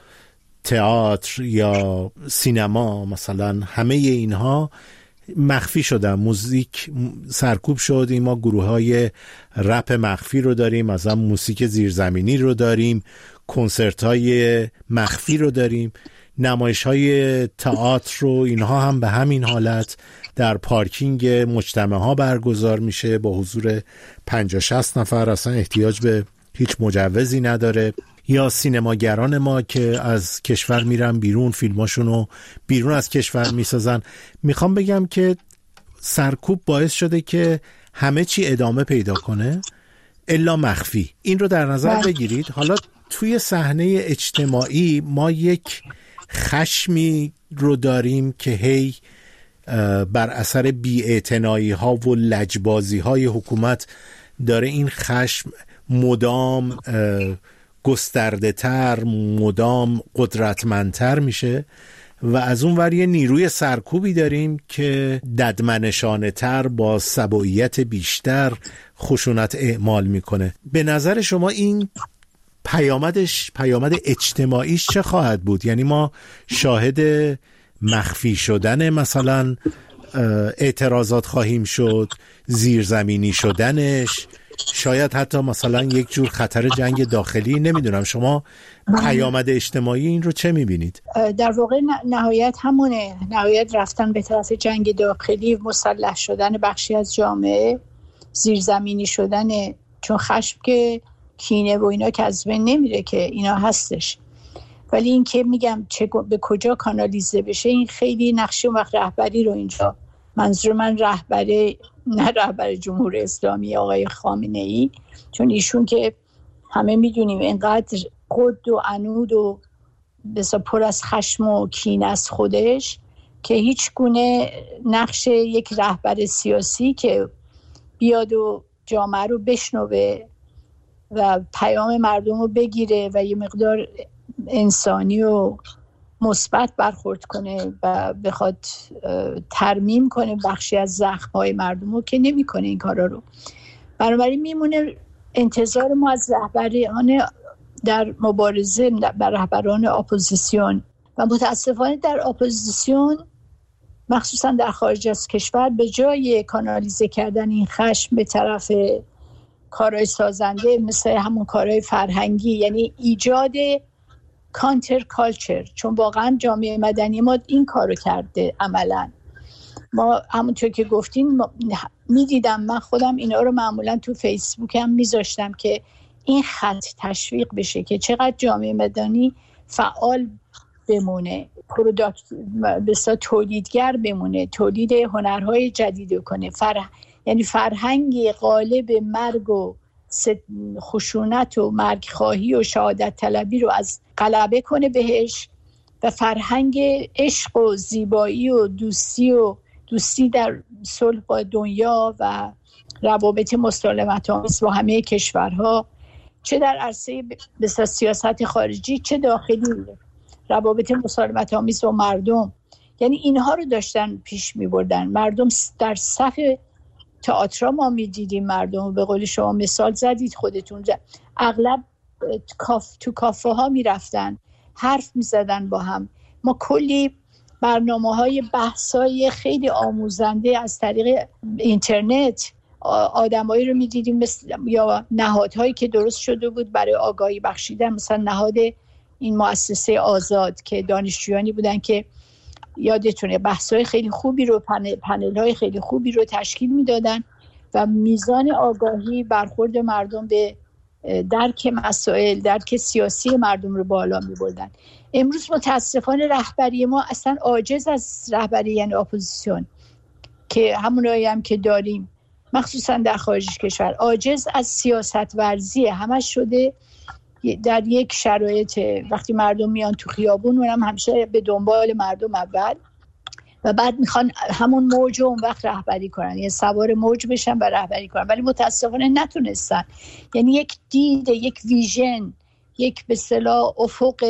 K: تئاتر یا سینما مثلا، همه اینها مخفی شدن. موزیک سرکوب شد، این ما گروه های رپ مخفی رو داریم، مثلا موسیقی زیرزمینی رو داریم، کنسرت های مخفی رو داریم، نمایش های تئاتر رو، اینها هم به همین حالت در پارکینگ مجتمع ها برگزار میشه با حضور پنجاه شصت نفر، اصلا احتیاج به هیچ مجوزی نداره. یا سینماگران ما که از کشور میرن بیرون، فیلماشونو بیرون از کشور میسازن. میخوام بگم که سرکوب باعث شده که همه چی ادامه پیدا کنه الا مخفی. این رو در نظر بگیرید. حالا توی صحنه اجتماعی ما یک خشمی رو داریم که هی بر اثر بی‌اعتنایی ها و لجبازی های حکومت داره این خشم مدام گسترده تر، مدام قدرتمندتر میشه و از اون ور یه نیروی سرکوبی داریم که ددمنشانه تر با سبوعیت بیشتر خشونت اعمال میکنه. به نظر شما این پیامدش، پیامد اجتماعیش چه خواهد بود؟ یعنی ما شاهد مخفی شدن مثلا اعتراضات خواهیم شد، زیرزمینی شدنش، شاید حتی مثلا یک جور خطر جنگ داخلی. نمیدونم شما پیامد اجتماعی این رو چه میبینید؟
J: در واقع نهایت همونه، نهایت رفتن به طرف جنگ داخلی، مسلح شدن بخشی از جامعه، زیرزمینی شدن، چون خشم که کینه و اینا که از بین نمیره که، اینا هستش. ولی این که میگم چه به کجا کانالیزه بشه، این خیلی نقشه وقت رهبری رو اینجا، منظور من رهبری نه رهبر جمهوری اسلامی آقای خامنه ای، چون ایشون که همه میدونیم اینقدر خود و عنود و بسا پر از خشم و کینه از خودش که هیچ گونه نقش یک رهبر سیاسی که بیاد و جامعه رو بشنوه و پیام مردم رو بگیره و یه مقدار انسانی و مثبت برخورد کنه و بخواد ترمیم کنه بخشی از زخم‌های مردم رو، که نمی‌کنه این کارا رو. بنابراین میمونه انتظار ما از رهبران در مبارزه، بر رهبران اپوزیسیون، و متاسفانه در اپوزیسیون مخصوصا در خارج از کشور به جای کانالیزه کردن این خشم به طرف کارهای سازنده مثل همون کارهای فرهنگی، یعنی ایجاد کانتر کالچر، چون واقعا جامعه مدنی ما این کارو کرده عملا. ما همونطور که گفتین میدیدم، من خودم اینا رو معمولا تو فیسبوکم میذاشتم که این خط تشویق بشه که چقدر جامعه مدنی فعال بمونه، پروداکت بسیار تولیدگر بمونه، تولید هنرهای جدید کنه، فرح... یعنی فرهنگ غالب مرگ و خشونت و مرگ خواهی و شهادت طلبی رو از غلبه کنه بهش و فرهنگ عشق و زیبایی و دوستی و دوستی در صلح با دنیا و روابط مسالمت‌آمیز با همه کشورها، چه در عرصه بسیار سیاست خارجی چه داخلی، روابط مسالمت‌آمیز با مردم، یعنی اینها رو داشتن پیش می‌بردن. مردم در صف تئاتر ما می‌دیدیم مردم، به قول شما مثال زدید خودتون، اغلب کاف تو کافه ها می‌رفتن، حرف می‌زدن با هم. ما کلی برنامه‌های بحث‌های خیلی آموزنده از طریق اینترنت آدمایی رو می‌دیدیم، مثل یا نهادهایی که درست شده بود برای آگاهی بخشیدن، مثلا نهاد این مؤسسه آزاد که دانشجویانی بودن که یادتونه بحث‌های خیلی خوبی رو پنل، پنل‌های خیلی خوبی رو تشکیل میدادن و میزان آگاهی برخورد مردم به درک مسائل، درک سیاسی مردم رو بالا می‌بردن. امروز متاسفانه رهبری ما اصلا عاجز از رهبری، یعنی اپوزیسیون که همونایی هم که داریم مخصوصا در خارج کشور، عاجز از سیاست ورزی، همش شده در یک شرایط وقتی مردم میان تو خیابون اونم همیشه به دنبال مردم اول و بعد میخوان همون موج اون وقت رهبری کنن، یعنی سوار موج بشن و رهبری کنن، ولی متاسفانه نتونستن. یعنی یک دید، یک ویژن، یک به اصطلاح افق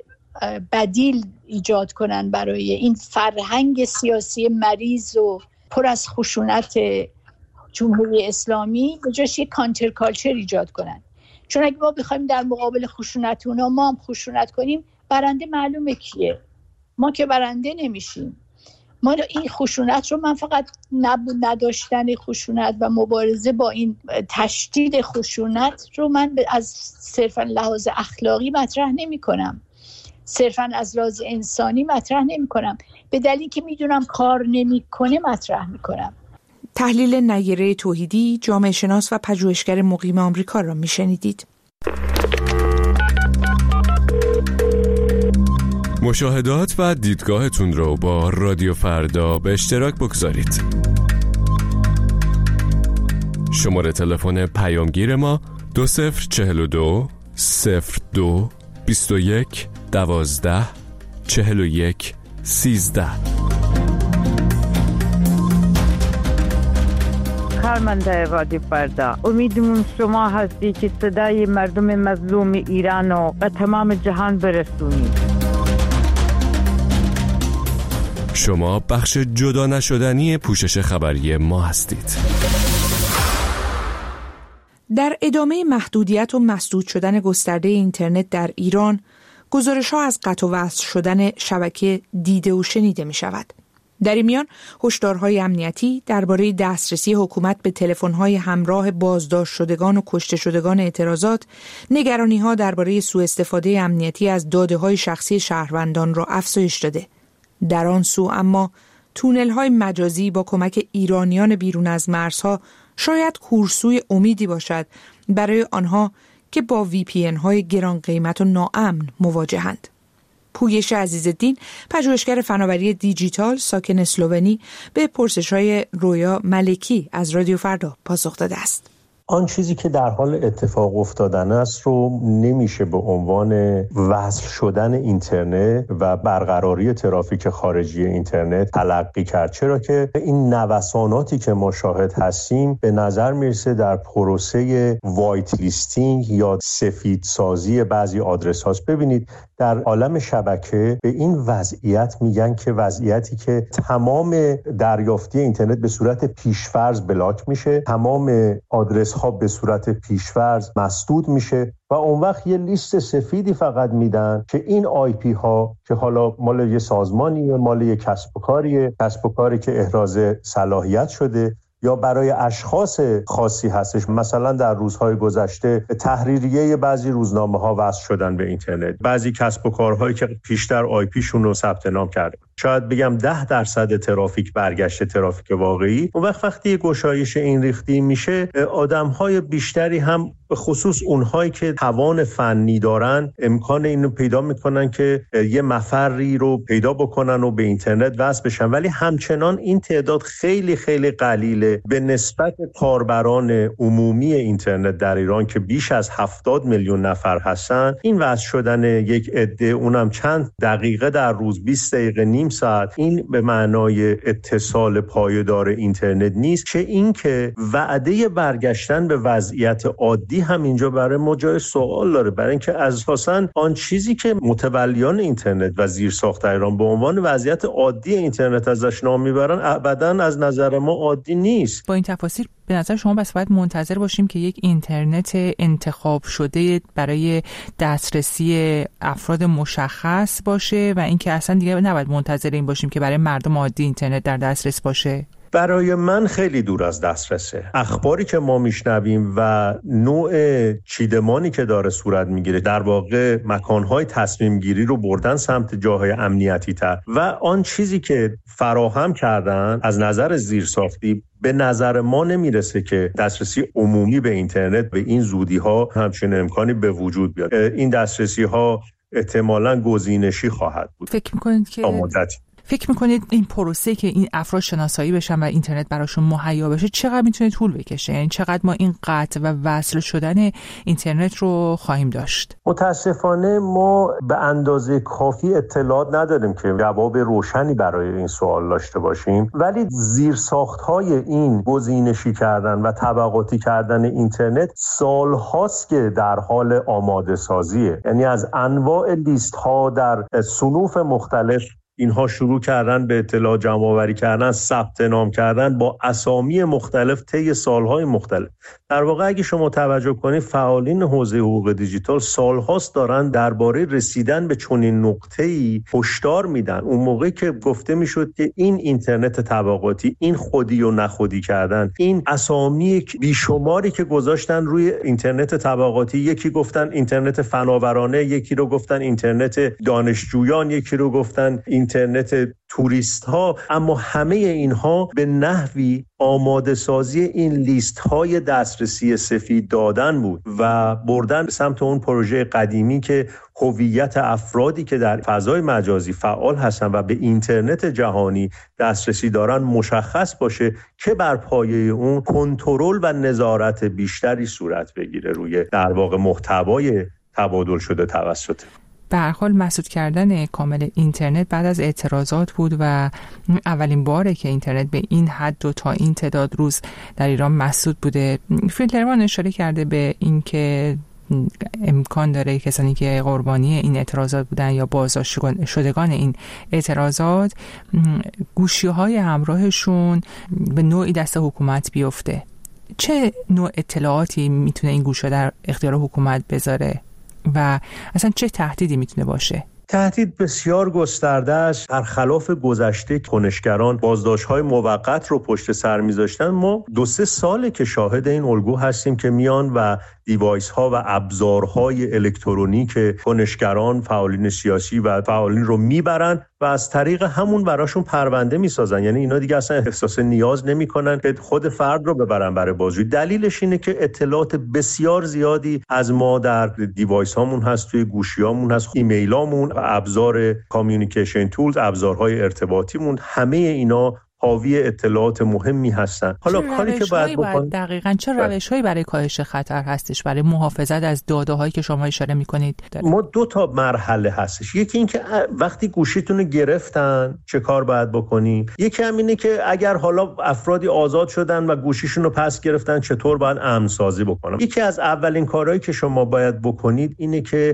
J: بدیل ایجاد کنن برای این فرهنگ سیاسی مریض و پر از خشونت جمهوری اسلامی، به جاش یک کانتر کالچر ایجاد کنن. چون اگه ما بخوایم در مقابل خشونت اونا ما هم خشونت کنیم، برنده معلومه کیه؟ ما که برنده نمیشیم. ما این خشونت رو، من فقط نداشتن خشونت و مبارزه با این تشدید خشونت رو من از صرفا لحاظ اخلاقی مطرح نمی کنم، صرفا از لحاظ انسانی مطرح نمی کنم، به دلیلی که میدونم کار نمی کنه مطرح می کنم.
A: تحلیل نیره توحیدی، جامعه شناس و پژوهشگر مقیم آمریکا را میشنیدید.
I: مشاهدات و دیدگاهتون رو با رادیو فردا به اشتراک بگذارید. شماره تلفن پیامگیر ما دو صفر چهل و دو صفر دو بیست و یک دوازده چهل و یک سیزده.
L: کارمنده رادیو فردا، امیدمون شما هستی که صدای مردم مظلوم ایران و به تمام جهان برسونید.
I: شما بخش جدا نشدنی پوشش خبری ما هستید.
A: در ادامه محدودیت و مسدود شدن گسترده اینترنت در ایران، گزارش‌ها از قطع و وصل شدن شبکه دیده و شنیده می شود. در این میان هشدارهای امنیتی درباره دسترسی حکومت به تلفن‌های همراه بازداشت شدگان و کشته شدگان اعتراضات، نگرانی‌ها درباره سوء استفاده امنیتی از داده‌های شخصی شهروندان را افزایش داده. در آن سو اما تونل‌های مجازی با کمک ایرانیان بیرون از مرزها شاید کورسوی امیدی باشد برای آنها که با وی پی ان های گران قیمت و ناامن مواجهند. پویش عزیزالدین، پژوهشگر فناوری دیجیتال ساکن اسلوونی، به پرسش‌های رویا ملکی از رادیو فردا پاسخ داده است.
M: آن چیزی که در حال اتفاق افتادن است رو نمیشه به عنوان وصل شدن اینترنت و برقراری ترافیک خارجی اینترنت تلقی کرد، چرا که این نوساناتی که ما شاهد هستیم به نظر میرسه در پروسه وایت لیستینگ یا سفید سازی بعضی آدرس هاست. ببینید در عالم شبکه به این وضعیت میگن که وضعیتی که تمام دریافتی اینترنت به صورت پیشفرض بلاک میشه، تمام آدرس ها به صورت پیشفرض مسدود میشه و اون وقت یه لیست سفیدی فقط میدن که این آی پی ها که حالا مال یه سازمانیه، مال یه کسب و کاریه، کسب و کاری که احراز صلاحیت شده یا برای اشخاص خاصی هستش. مثلا در روزهای گذشته تحریریه بعضی روزنامه ها وصل شدن به اینترنت، بعضی کسب و کارهایی که پیشتر آی پی شون رو ثبت نام کرده، شاید بگم ده درصد ترافیک برگشته ترافیک واقعی. اون وقت وقتی گشایش این ریختی میشه، آدم‌های بیشتری هم به خصوص اونهایی که توان فنی دارن امکان اینو پیدا میکنن که یه مفری رو پیدا بکنن و به اینترنت وصل بشن، ولی همچنان این تعداد خیلی خیلی قلیله به نسبت کاربران عمومی اینترنت در ایران که بیش از هفتاد میلیون نفر هستن. این وصل شدن یک عده، اونم چند دقیقه در روز، بیست دقیقه، نیم ساعت، این به معنای اتصال پایدار اینترنت نیست، چه این که وعده برگشتن به وضعیت عادی هم اینجا برای ما جای سوال داره، برای اینکه اساساً آن چیزی که متولیان اینترنت و زیرساخت ایران به عنوان وضعیت عادی اینترنت ازش نام میبرن ابداً از نظر ما عادی نیست.
N: با این تفاصیل به نظر شما بس باید منتظر باشیم که یک اینترنت انتخاب شده برای دسترسی افراد مشخص باشه و اینکه اصلا دیگه نباید منتظر این باشیم که برای مردم عادی اینترنت در دسترس باشه؟
M: برای من خیلی دور از دسترسه. اخباری که ما میشنویم و نوع چیدمانی که داره صورت میگیره، در واقع مکانهای تصمیم گیری رو بردن سمت جاهای امنیتی تر و آن چیزی که فراهم کردن از نظر زیرساختی به نظر ما نمیرسه که دسترسی عمومی به اینترنت به این زودی ها همچین امکانی به وجود بیاد. این دسترسی ها احتمالاً گزینشی خواهد بود.
N: فکر میکنید که
M: مدتی
N: فکر میکنید این پروسه که این افراد شناسایی بشن و اینترنت براشون مهیا بشه چقدر میتونه طول بکشه؟ یعنی چقدر ما این قطع و وصل شدن اینترنت رو خواهیم داشت؟
M: متاسفانه ما به اندازه کافی اطلاعات نداریم که جواب روشنی برای این سوال داشته باشیم، ولی زیرساخت‌های این گزینشی کردن و طبقاتی کردن اینترنت سال‌هاست که در حال آماده سازیه. یعنی از انواع لیست‌ها در صنوف مختلف اینها شروع کردن به اطلاع جمع آوری کردن، ثبت نام کردن با اسامی مختلف طی سالهای مختلف. در واقع اگه شما توجه کنید فعالین حوزه حقوق دیجیتال سالهاست دارن درباره رسیدن به چنین نقطه‌ای هشدار میدن. اون موقعی که گفته میشد که این اینترنت طبقاتی، این خودی و نخودی کردن، این اسامی بیشماری که گذاشتن روی اینترنت طبقاتی، یکی گفتن اینترنت فناورانه، یکی رو گفتن اینترنت دانشجویان، یکی رو گفتن اینترنت توریست ها، اما همه اینها به نحوی آماده سازی این لیست های دسترسی سفید دادن بود و بردن به سمت اون پروژه قدیمی که هویت افرادی که در فضای مجازی فعال هستن و به اینترنت جهانی دسترسی دارن مشخص باشه که بر پایه اون کنترل و نظارت بیشتری صورت بگیره روی در واقع محتوای تبادل شده توسط.
N: به هر حال مسدود کردن کامل اینترنت بعد از اعتراضات بود و اولین باره که اینترنت به این حد و تا این تعداد روز در ایران مسدود بوده. فیلترمان اشاره کرده به این که امکان داره کسانی که قربانی این اعتراضات بودن یا بازداشت شدگان این اعتراضات گوشی‌های همراهشون به نوعی دست حکومت بیفته. چه نوع اطلاعاتی میتونه این گوشی‌ها در اختیار حکومت بذاره و اصلا چه تهدیدی میتونه باشه؟
M: تهدید بسیار گسترده است. برخلاف گذشته کنشگران بازداشت‌های موقت رو پشت سر می‌ذاشتن، ما دو سه ساله که شاهد این الگو هستیم که میان و دیوایس ها و ابزارهای الکترونیک کنشگران، فعالین سیاسی و فعالین رو میبرن و از طریق همون براشون پرونده میسازن. یعنی اینا دیگه اصلا احساس نیاز نمیکنن که خود فرد رو ببرن برای بازجویی. دلیلش اینه که اطلاعات بسیار زیادی از ما در دیوایس هامون هست، توی گوشی هامون هست، ایمیل هامون، ابزار کامیونیکیشن تولز، ابزارهای ارتباطیمون، همه اینا حاوی اطلاعات مهمی هستن. حالا کاری که باید بکنیم
N: دقیقاً چه روش‌هایی برای کاهش خطر هستش برای محافظت از داده‌هایی که شما اشاره می‌کنید؟
M: ما دو تا مرحله هستش. یکی این که وقتی گوشیتون رو گرفتن چه کار باید بکنیم، یکی هم اینه که اگر حالا افرادی آزاد شدن و گوشیشون رو پس گرفتن چطور باید امن سازی بکنم. یکی از اولین کارهایی که شما باید بکنید اینه که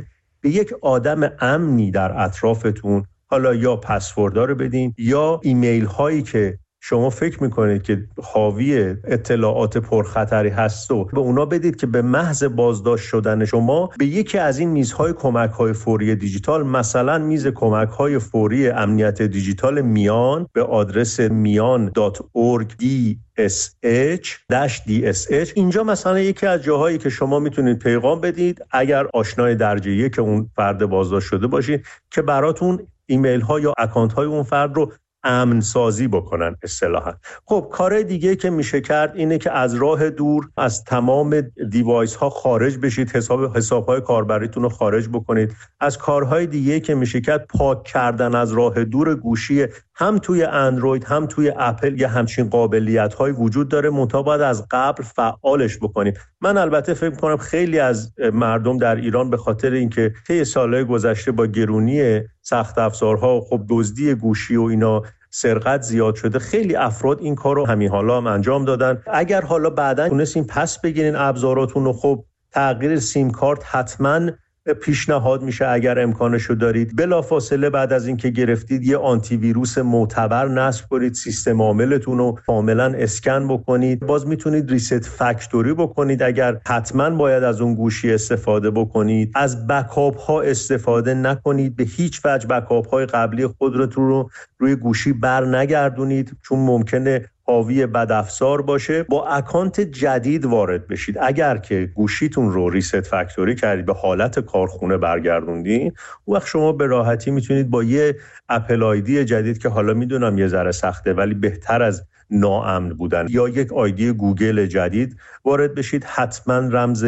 M: به یک آدم امنی در اطرافتون، حالا یا پسوردها رو بدین یا ایمیل هایی که شما فکر میکنید که حاوی اطلاعات پرخطری هست و به اونا بدید که به محض بازداشت شدن شما به یکی از این میزهای کمک‌های فوری دیجیتال، مثلا میز کمک‌های فوری امنیت دیجیتال میان به آدرس میان دات اورگ دی اس اچ دی اس اچ، اینجا مثلا یکی از جاهایی که شما میتونید پیغام بدید اگر آشنای درجه یک که اون فرد بازداشت شده باشید که براتون ایمیل ها یا اکانت های اون فرد رو امن سازی بکنن اصطلاحاً. خب کار دیگه که میشه کرد اینه که از راه دور از تمام دیوایس ها خارج بشید، حساب حساب های کاربریتون رو خارج بکنید. از کارهای دیگه که میشه کرد پاک کردن از راه دور گوشی، هم توی اندروید هم توی اپل یه همچین قابلیت های وجود داره، منتها باید از قبل فعالش بکنیم. من البته فکر می‌کنم خیلی از مردم در ایران به خاطر اینکه طی سالهای گذشته با گرونی سخت افزارها، خب دزدی گوشی و اینا سرقت زیاد شده، خیلی افراد این کار رو همین حالا هم انجام دادن. اگر حالا بعداً تونستین پس بگیرین ابزاراتون رو، خب تغییر سیم کارت حتماً پیشنهاد میشه اگر امکانشو دارید. بلافاصله بعد از اینکه گرفتید یه آنتی ویروس معتبر نصب کنید، سیستم عاملتون رو کاملا اسکن بکنید. باز میتونید ریست فکتوری بکنید اگر حتما باید از اون گوشی استفاده بکنید. از بکاپ ها استفاده نکنید، به هیچ وجه بکاپ های قبلی خودتون رو روی گوشی بر نگردونید چون ممکنه حاوی بدافزار باشه. با اکانت جدید وارد بشید. اگر که گوشیتون رو ریست فکتوری کردید، به حالت کارخونه برگردوندین، اون وقت شما به راحتی میتونید با یه اپل آیدی جدید که حالا میدونم یه ذره سخته ولی بهتر از ناامن بودن، یا یک آیدی گوگل جدید وارد بشید. حتما رمز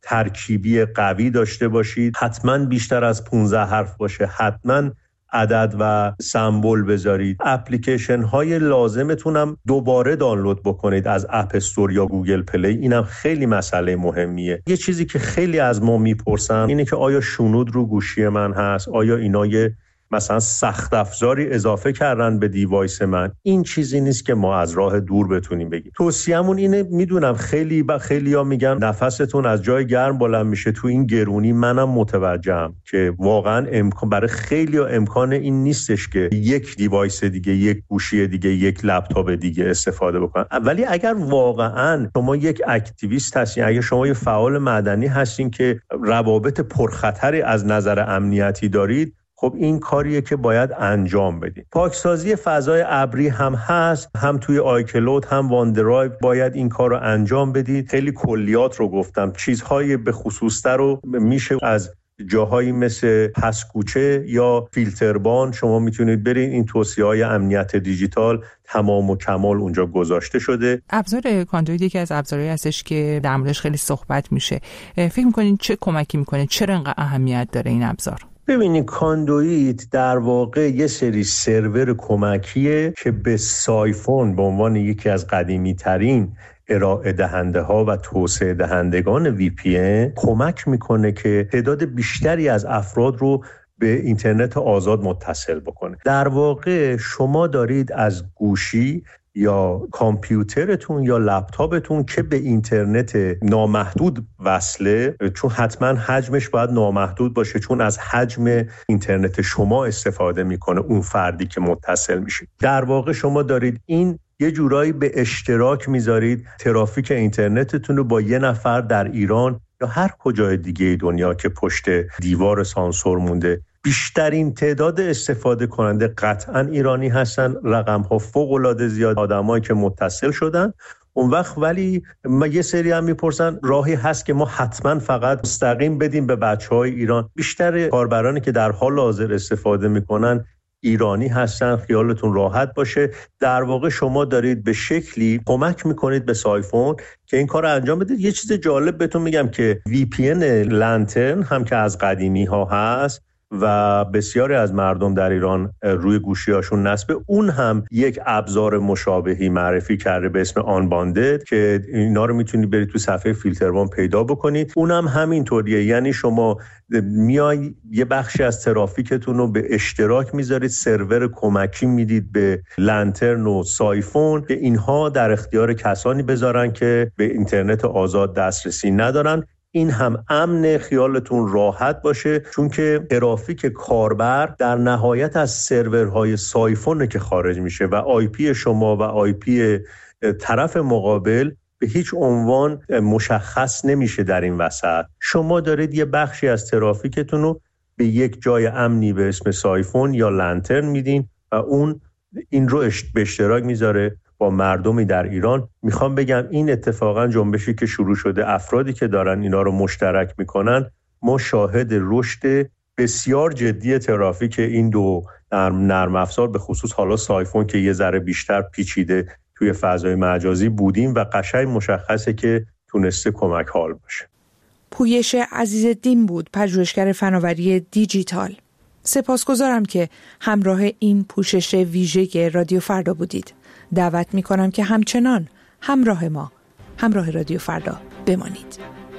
M: ترکیبی قوی داشته باشید، حتما بیشتر از پانزده حرف باشه، حتما عدد و سمبل بذارید. اپلیکیشن های لازمتون هم دوباره دانلود بکنید از اپ استور یا گوگل پلی. اینم خیلی مسئله مهمیه. یه چیزی که خیلی از ما میپرسن اینه که آیا شنود رو گوشی من هست؟ آیا اینا یه مثلا سخت افزاری اضافه کردن به دیوایس من؟ این چیزی نیست که ما از راه دور بتونیم بگیم. توصیه‌مون اینه، میدونم خیلی با خیلی‌ها میگن نفستون از جای گرم بلند میشه تو این گرونی، منم متوجهم که واقعا امکان برای خیلی‌ها امکان این نیستش که یک دیوایس دیگه، یک گوشی دیگه، یک لپتاپ دیگه استفاده بکنن. ولی اگر واقعا شما یک اکتیویست هستین، اگر شما یه فعال مدنی هستین که روابط پرخطری از نظر امنیتی دارید، خب این کاریه که باید انجام بدید. پاکسازی فضای ابری هم هست، هم توی آیکلود هم وان درایو باید این کار رو انجام بدید. خیلی کلیات رو گفتم، چیزهای به خصوص‌تر رو میشه از جاهایی مثل پسکوچه یا فیلتربان شما میتونید برید. این توصیه‌های امنیت دیجیتال تمام و کمال اونجا گذاشته شده.
N: ابزار کاندوید یکی از ابزارهایی هستش که در موردش خیلی صحبت میشه. فکر میکنین چه کمکی میکنه؟ چرا انقدر اهمیت داره این ابزار؟
M: ببینید، کاندویت در واقع یه سری سرور کمکیه که به سایفون به عنوان یکی از قدیمی ترین ارائه دهنده ها و توسعه دهندگان وی پی ان کمک میکنه که تعداد بیشتری از افراد رو به اینترنت آزاد متصل بکنه. در واقع شما دارید از گوشی یا کامپیوترتون یا لپتاپتون که به اینترنت نامحدود وصله، چون حتما حجمش باید نامحدود باشه چون از حجم اینترنت شما استفاده میکنه اون فردی که متصل میشه. در واقع شما دارید این یه جورایی به اشتراک میذارید ترافیک اینترنتتون رو با یه نفر در ایران یا هر کجای دیگه دنیا که پشت دیوار سانسور مونده. بیشترین تعداد استفاده کننده قطعاً ایرانی هستن، رقم ها فوق العاده زیاد آدمایی که متصل شدن. اون وقت ولی ما یه سری هم میپرسن راهی هست که ما حتما فقط مستقیم بدیم به بچهای ایران؟ بیشتر کاربرانی که در حال حاضر استفاده میکنن ایرانی هستن، خیالتون راحت باشه. در واقع شما دارید به شکلی کمک میکنید به سایفون که این کار رو انجام بدید. یه چیز جالب بهتون میگم که وی پی ان لنترن هم که از قدیمی ها هست و بسیاری از مردم در ایران روی گوشی‌هاشون نصب، اون هم یک ابزار مشابهی معرفی کرده به اسم آنباندد که اینا رو میتونید برید تو صفحه فیلتروان پیدا بکنید. اونم هم همینطوریه، یعنی شما میای یه بخشی از ترافیکتون رو به اشتراک میذارید، سرور کمکی میدید به لنترن و سایفون که اینها در اختیار کسانی بذارن که به اینترنت آزاد دسترسی ندارن. این هم امن، خیالتون راحت باشه، چون که ترافیک کاربر در نهایت از سرورهای سایفونه که خارج میشه و آی پی شما و آی پی طرف مقابل به هیچ عنوان مشخص نمیشه. در این وسط شما دارید یه بخشی از ترافیکتون رو به یک جای امنی به اسم سایفون یا لنترن میدین و اون این رو به اشتراک میذاره با مردمی در ایران. میخوام بگم این اتفاقا جنبشی که شروع شده، افرادی که دارن اینا رو مشترک میکنن، ما شاهد رشد بسیار جدی ترافیک این دو نرم, نرم افزار به خصوص حالا سایفون که یه ذره بیشتر پیچیده توی فضای مجازی بودیم و قشنگ مشخصه که تونسته کمک حال باشه.
A: پویش عزیزالدین بود، پژوهشگر فناوری دیجیتال. سپاسگزارم که همراه این پوشش ویژه رادیو فردا بودید. دعوت می‌کنم که همچنان همراه ما، همراه رادیو فردا بمانید.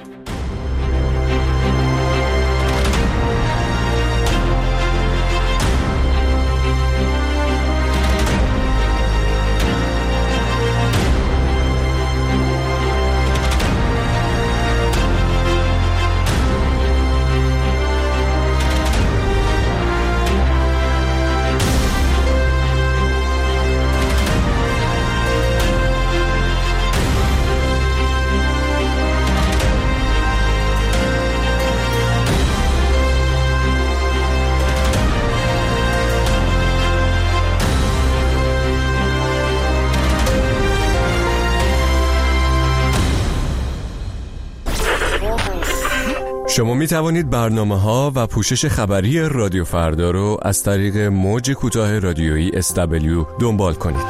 I: شما می توانید برنامه‌ها و پوشش خبری رادیو فردا رو از طریق موج کوتاه رادیویی اس دبلیو دنبال کنید.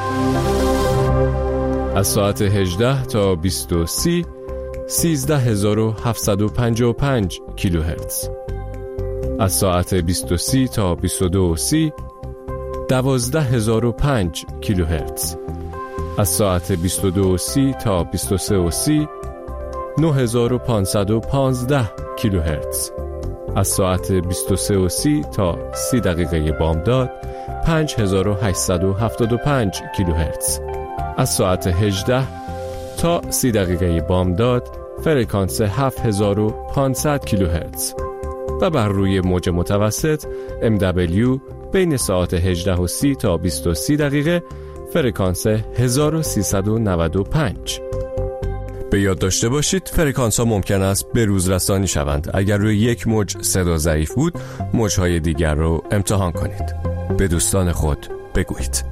I: از ساعت هجده تا بیست و سه سیزده هزار و هفتصد و پنجاه و پنج کیلوهرتز. از ساعت بیست و سه تا بیست و دو سی دوازده هزار و پنج کیلوهرتز. از ساعت بیست و دو سی تا بیست و سه سی نه هزار و پانصد و پانزده کیلوهرتز. از ساعت بیست و سه سی تا سی دقیقه بامداد پنج هزار و هشتصد و هفتاد و پنج کیلوهرتز. از ساعت هجده تا سی دقیقه بامداد فرکانس هفت هزار و پانصد کیلوهرتز و بر روی موج متوسط ام دبلیو بین ساعت هجده و سی تا بیست و سه دقیقه فرکانس هزار و سیصد و نود و پنج. به یاد داشته باشید فرکانس ها ممکن است به روز رسانی شوند. اگر روی یک موج صدا ضعیف بود، موجهای دیگر رو امتحان کنید. به دوستان خود بگویید.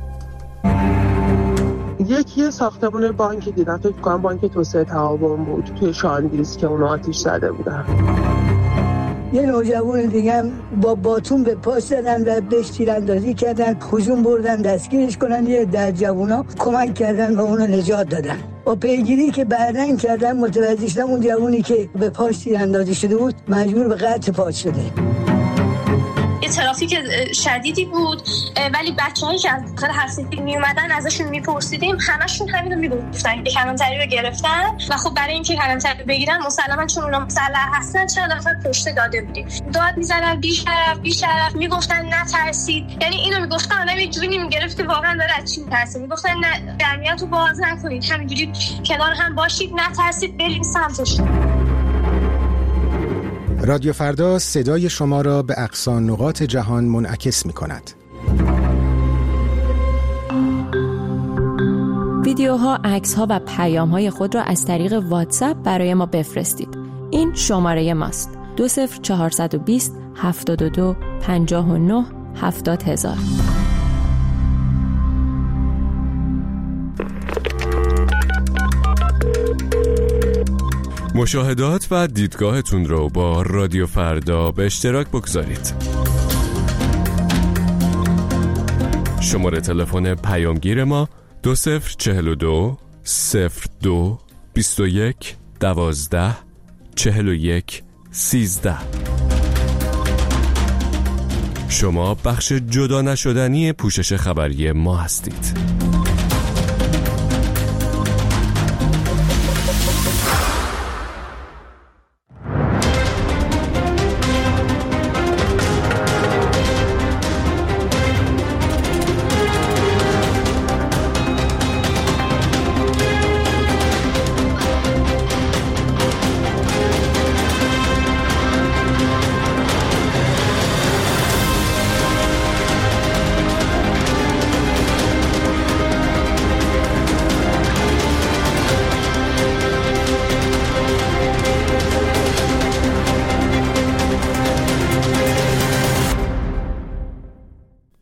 O: یکی ساختمان بانکی دیدم، فکر کنم بانک توسعه تعاون بود، توی شاندیز که اونا آتیش زده بودن.
P: یه نوجوان دیگه هم با باتون به پاش زدن و بهش تیراندازی کردن، هجوم بردن دستگیرش کنن. یه در جوونا کمک کردن و اونو نجات دادن. با پیگیری که بعدن کردن متوجه شدن اون جوونی که به پاش تیراندازی شده بود مجبور به قطع پا شده.
Q: ترافیک شدیدی بود، ولی بچه‌هایی که از هر سیتی می اومدن ازشون میپرسیدیم، همشون همین رو میگفتن که کلانتری رو گرفتن و خب برای اینکه کلانتری بگیرن مسلما چون اونا مسلح هستن چند نفر پشت داده بودیم، داد میزدن بی‌شرف بی‌شرف، میگفتن نترسید. یعنی اینو میگفتن آدم یه جوری میگرفت که واقعا داره از چی میترسه. میگفتن نه جمعیت رو باز نکنید، همینجوری کنار هم باشید، نترسید، بریم سمتش.
R: رادیو فردا صدای شما را به اقصا نقاط جهان منعکس می کند.
S: ویدیوها، عکس‌ها و پیام‌های خود را از طریق واتساپ برای ما بفرستید. این شماره ماست: دو صفر چهارصد و بیست هفتاد و دو پنجاه و نه هفتاد هزار.
I: مشاهدات و دیدگاهتون رو با رادیو فردا به اشتراک بگذارید. شماره تلفن پیامگیر ما دو صفر چهل و دو صفر دو بیست و یک دوازده چهل و یک سیزده. شما بخش جدا نشدنی پوشش خبری ما هستید.